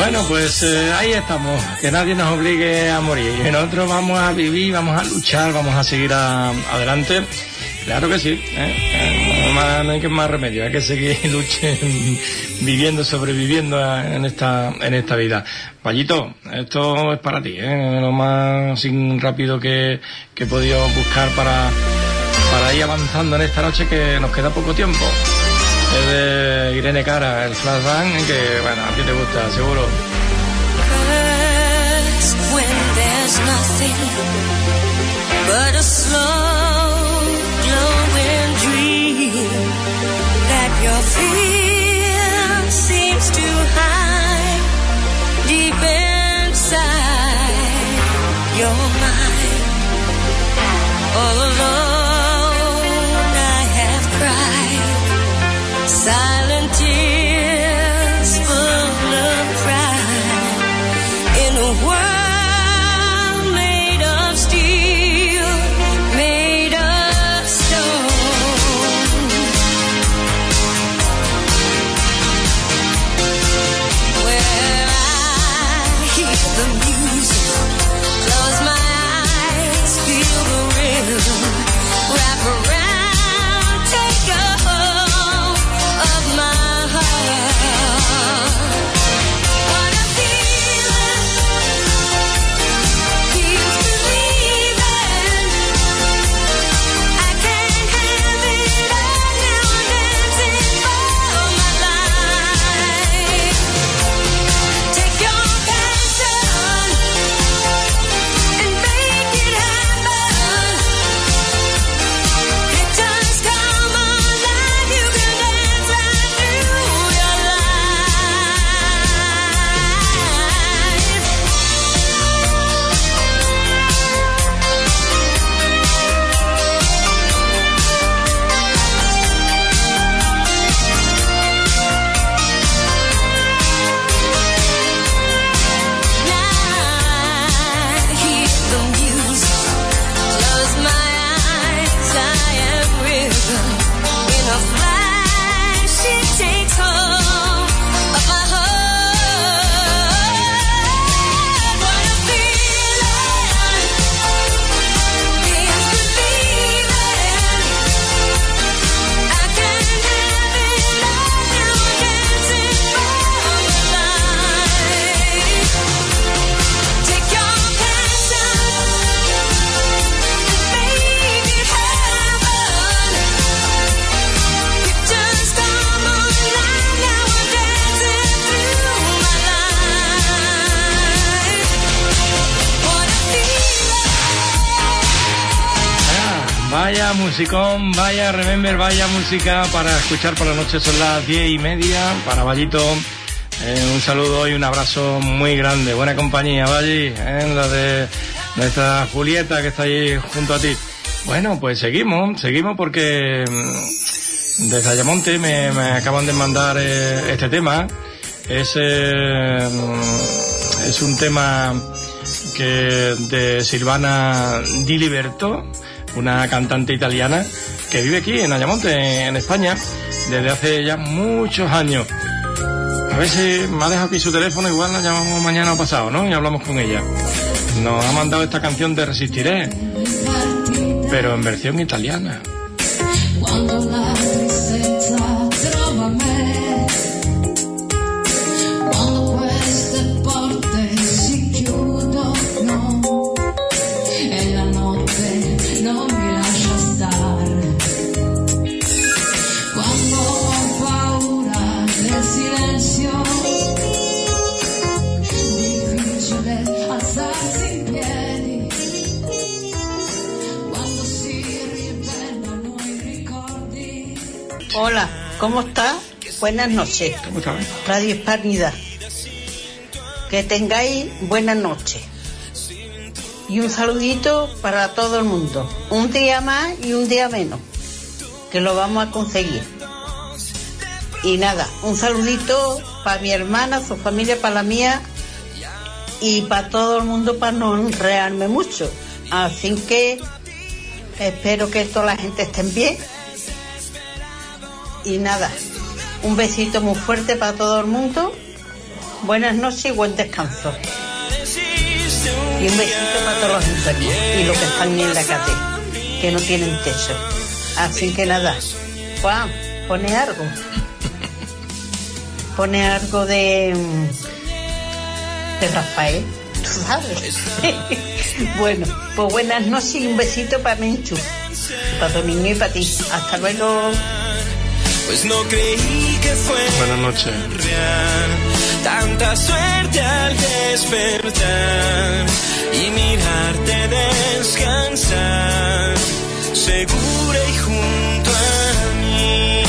S7: Bueno, pues eh, ahí estamos, que nadie nos obligue a morir. Y nosotros vamos a vivir, vamos a luchar, vamos a seguir a, adelante. Claro que sí, ¿eh? Eh, no, más, no hay que más remedio, hay que seguir luchen, viviendo, sobreviviendo en esta en esta vida. Vallito, esto es para ti, ¿eh? Lo más sin rápido que, que he podido buscar para, para ir avanzando en esta noche, que nos queda poco tiempo. Es de Irene Cara, el Flashbang, que bueno, a ti te gusta, seguro.
S8: When there's nothing but a slow glowing dream that your fear seems to hide deep inside your mind. All alone I have cried silent tears full of pride in a world
S7: Vaya musicón, vaya remember, vaya música para escuchar por la noche. Son las diez y media. Para Vallito, eh, un saludo y un abrazo muy grande. Buena compañía, Valli, eh, la de nuestra Julieta, que está ahí junto a ti. Bueno, pues seguimos, seguimos porque desde Ayamonte me, me acaban de mandar eh, este tema. Es, eh, es un tema que de Silvana Di Liberto, una cantante italiana que vive aquí en Ayamonte, en España, desde hace ya muchos años. A ver si me ha dejado aquí su teléfono, igual la llamamos mañana o pasado, ¿no? Y hablamos con ella. Nos ha mandado esta canción de Resistiré, pero en versión italiana.
S8: Quando la tristezza trova me, quando queste porte si chiudono e la notte non mi lascia stare, quando ho paura del silenzio, difficile alzarsi in piedi, quando si rivelano i ricordi.
S2: Hola, ¿cómo está? Buenas noches.
S7: ¿Cómo está?
S2: Radio Hispanidad. Que tengáis buenas noches. Y un saludito para todo el mundo. Un día más y un día menos, que lo vamos a conseguir. Y nada, un saludito para mi hermana, su familia, para la mía y para todo el mundo, para no enredarme mucho. Así que espero que toda la gente esté bien. Y nada, un besito muy fuerte para todo el mundo buenas noches y buen descanso. Y un besito para todos los enfermos y los que están en la calle, que no tienen techo. Así que nada, Juan, pone algo. Pone algo de, de Rafael, tú sabes. Bueno, pues buenas noches y un besito para Menchu, para tu niño y para ti. Hasta luego.
S3: Pues no creí que fuera
S7: Buenas noches.
S3: real, tanta suerte al despertar y mirarte descansar, segura y junto a mí.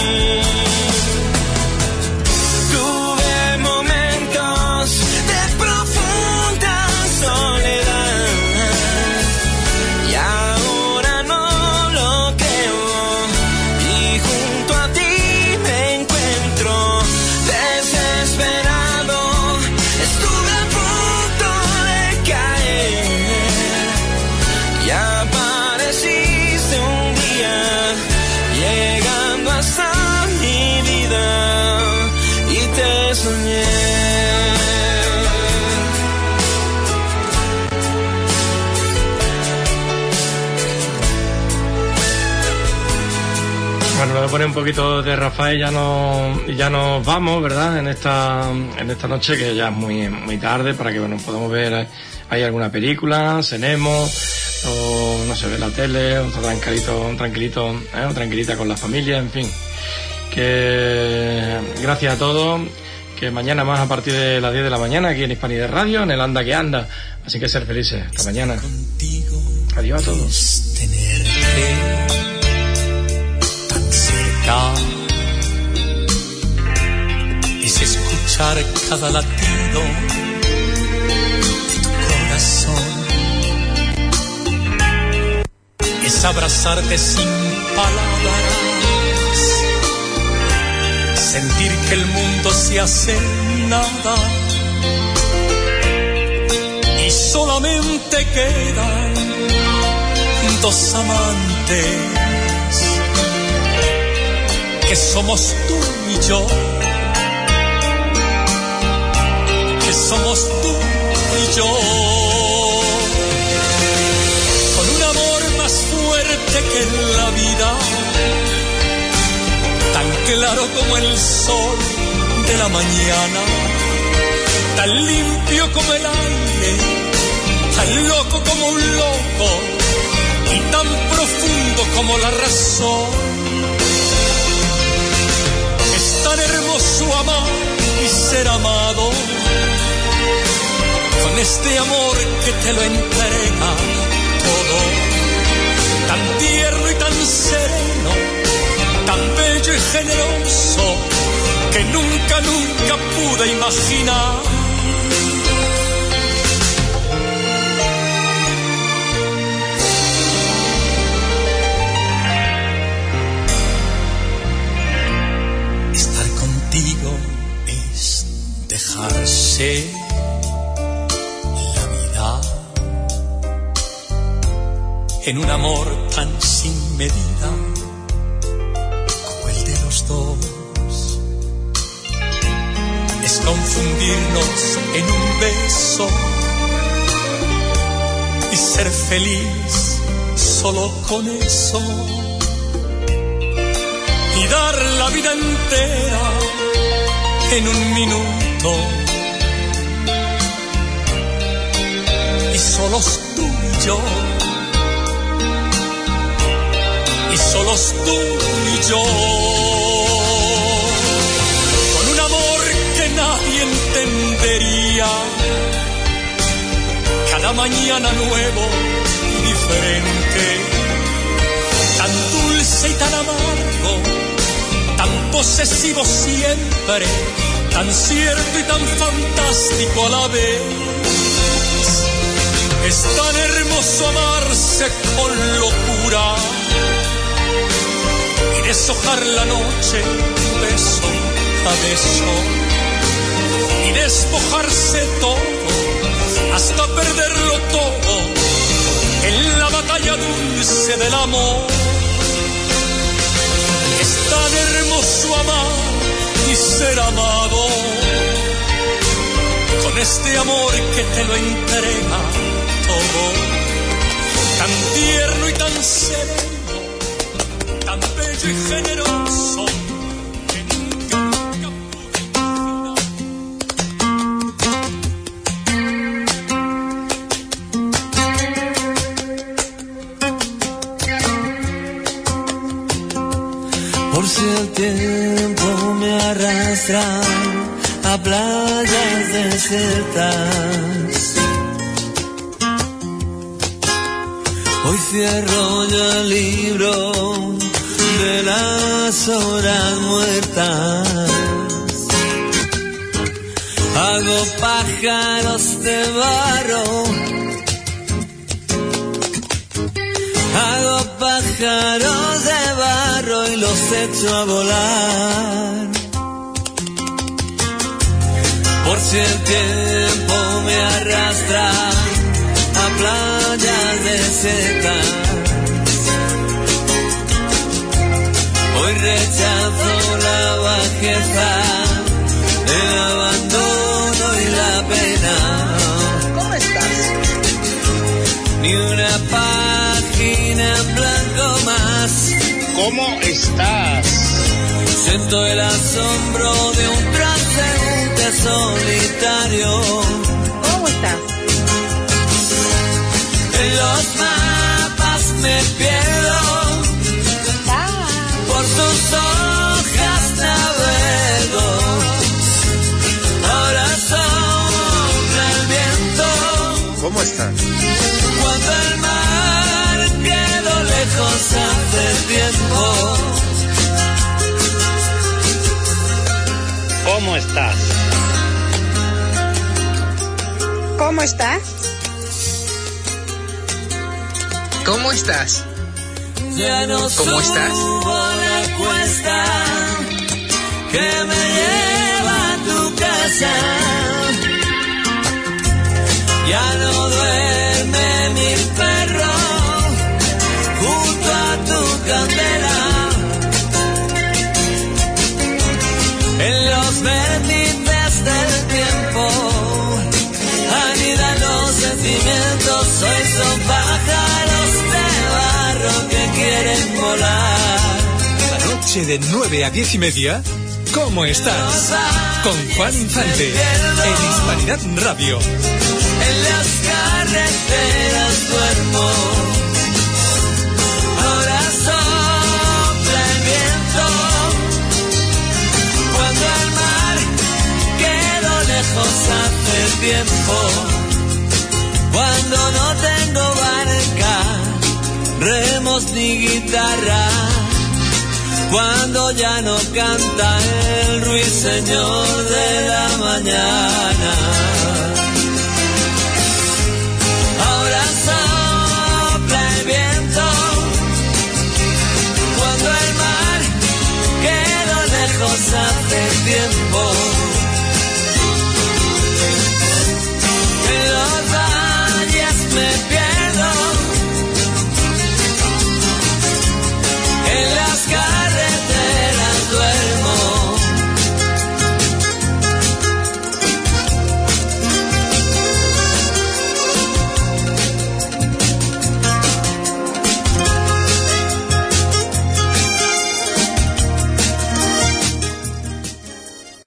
S3: Tuve momentos de profunda soledad y ahora no lo creo, y junto a ti me encuentro desesperado. Estuve a punto de caer y apareciste un día, llegando hasta mi vida y te soñé.
S7: Bueno, le voy a poner un poquito de Rafael, ya no, ya nos vamos, ¿verdad? En esta, en esta noche que ya es muy, muy tarde para que bueno, podamos ver ahí alguna película, cenemos, o no sé, ver la tele, o estar tranquilito, tranquilito, ¿eh? O tranquilita con la familia, en fin. Que gracias a todos, que mañana más a partir de las diez de la mañana aquí en Hispanidad Radio, en el Anda que Anda. Así que ser felices. Hasta mañana. Adiós a todos.
S1: Es escuchar cada latido de tu corazón, es abrazarte sin palabras, sentir que el mundo se hace nada y solamente quedan dos amantes, que somos tú y yo, que somos tú y yo, con un amor más fuerte que la vida, tan claro como el sol de la mañana, tan limpio como el aire, tan loco como un loco y tan profundo como la razón. Es tan hermoso amar y ser amado, con este amor que te lo entrega todo, tan tierno y tan sereno, tan bello y generoso, que nunca, nunca pude imaginar. Estar contigo es dejarse la vida en un amor tan sin medida como el de los dos. Es confundirnos en un beso y ser feliz solo con eso, y dar la vida entera en un minuto, y solos tú y yo, y solos tú y yo, con un amor que nadie entendería, cada mañana nuevo y diferente, tan dulce y tan amargo, tan posesivo siempre, tan cierto y tan fantástico a la vez. Es tan hermoso amarse con locura y deshojar la noche beso a beso y despojarse todo hasta perderlo todo en la batalla dulce del amor. Es tan hermoso amar y ser amado,
S3: con este amor que te lo entrega todo, tan tierno y tan sereno, tan bello y generoso.
S16: Por si el tiempo me arrastra a playas desiertas, hoy cierro yo el libro de las horas muertas. Hago pájaros de barro, hago pájaros de barro y los echo a volar. Por si el tiempo me arrastra a playas desiertas, hoy rechazo la bajeza, el abandono y la pena.
S2: ¿Cómo estás?
S16: Ni una página en blanco más.
S5: ¿Cómo estás?
S16: Siento el asombro de un transeúnte solitario.
S2: ¿Cómo estás?
S16: En los mapas me pierdo, por sus hojas navego. Ahora sopla el viento.
S5: ¿Cómo estás?
S16: Cuando el mar quedó lejos hace tiempo.
S5: ¿Cómo estás?
S4: ¿Cómo estás?
S9: ¿Cómo estás?
S16: Ya no
S9: ¿Cómo estás?
S16: subo la cuesta que me lleva a tu casa. Ya no duerme mi perro junto a tu candela. En los vértices del tiempo anidan los sentimientos. Hoy son pájaros de barro que quieren volar.
S1: La noche de nueve a diez y media, ¿cómo estás? Con Juan Infante, en Hispanidad Radio.
S16: En las carreteras duermo. Ahora sopla el viento. Cuando el mar quedó lejos hace tiempo. Cuando no tengo barca, remos ni guitarra. Cuando ya no canta el ruiseñor de la mañana. Ahora sopla el viento. Cuando el mar quedó lejos hace tiempo.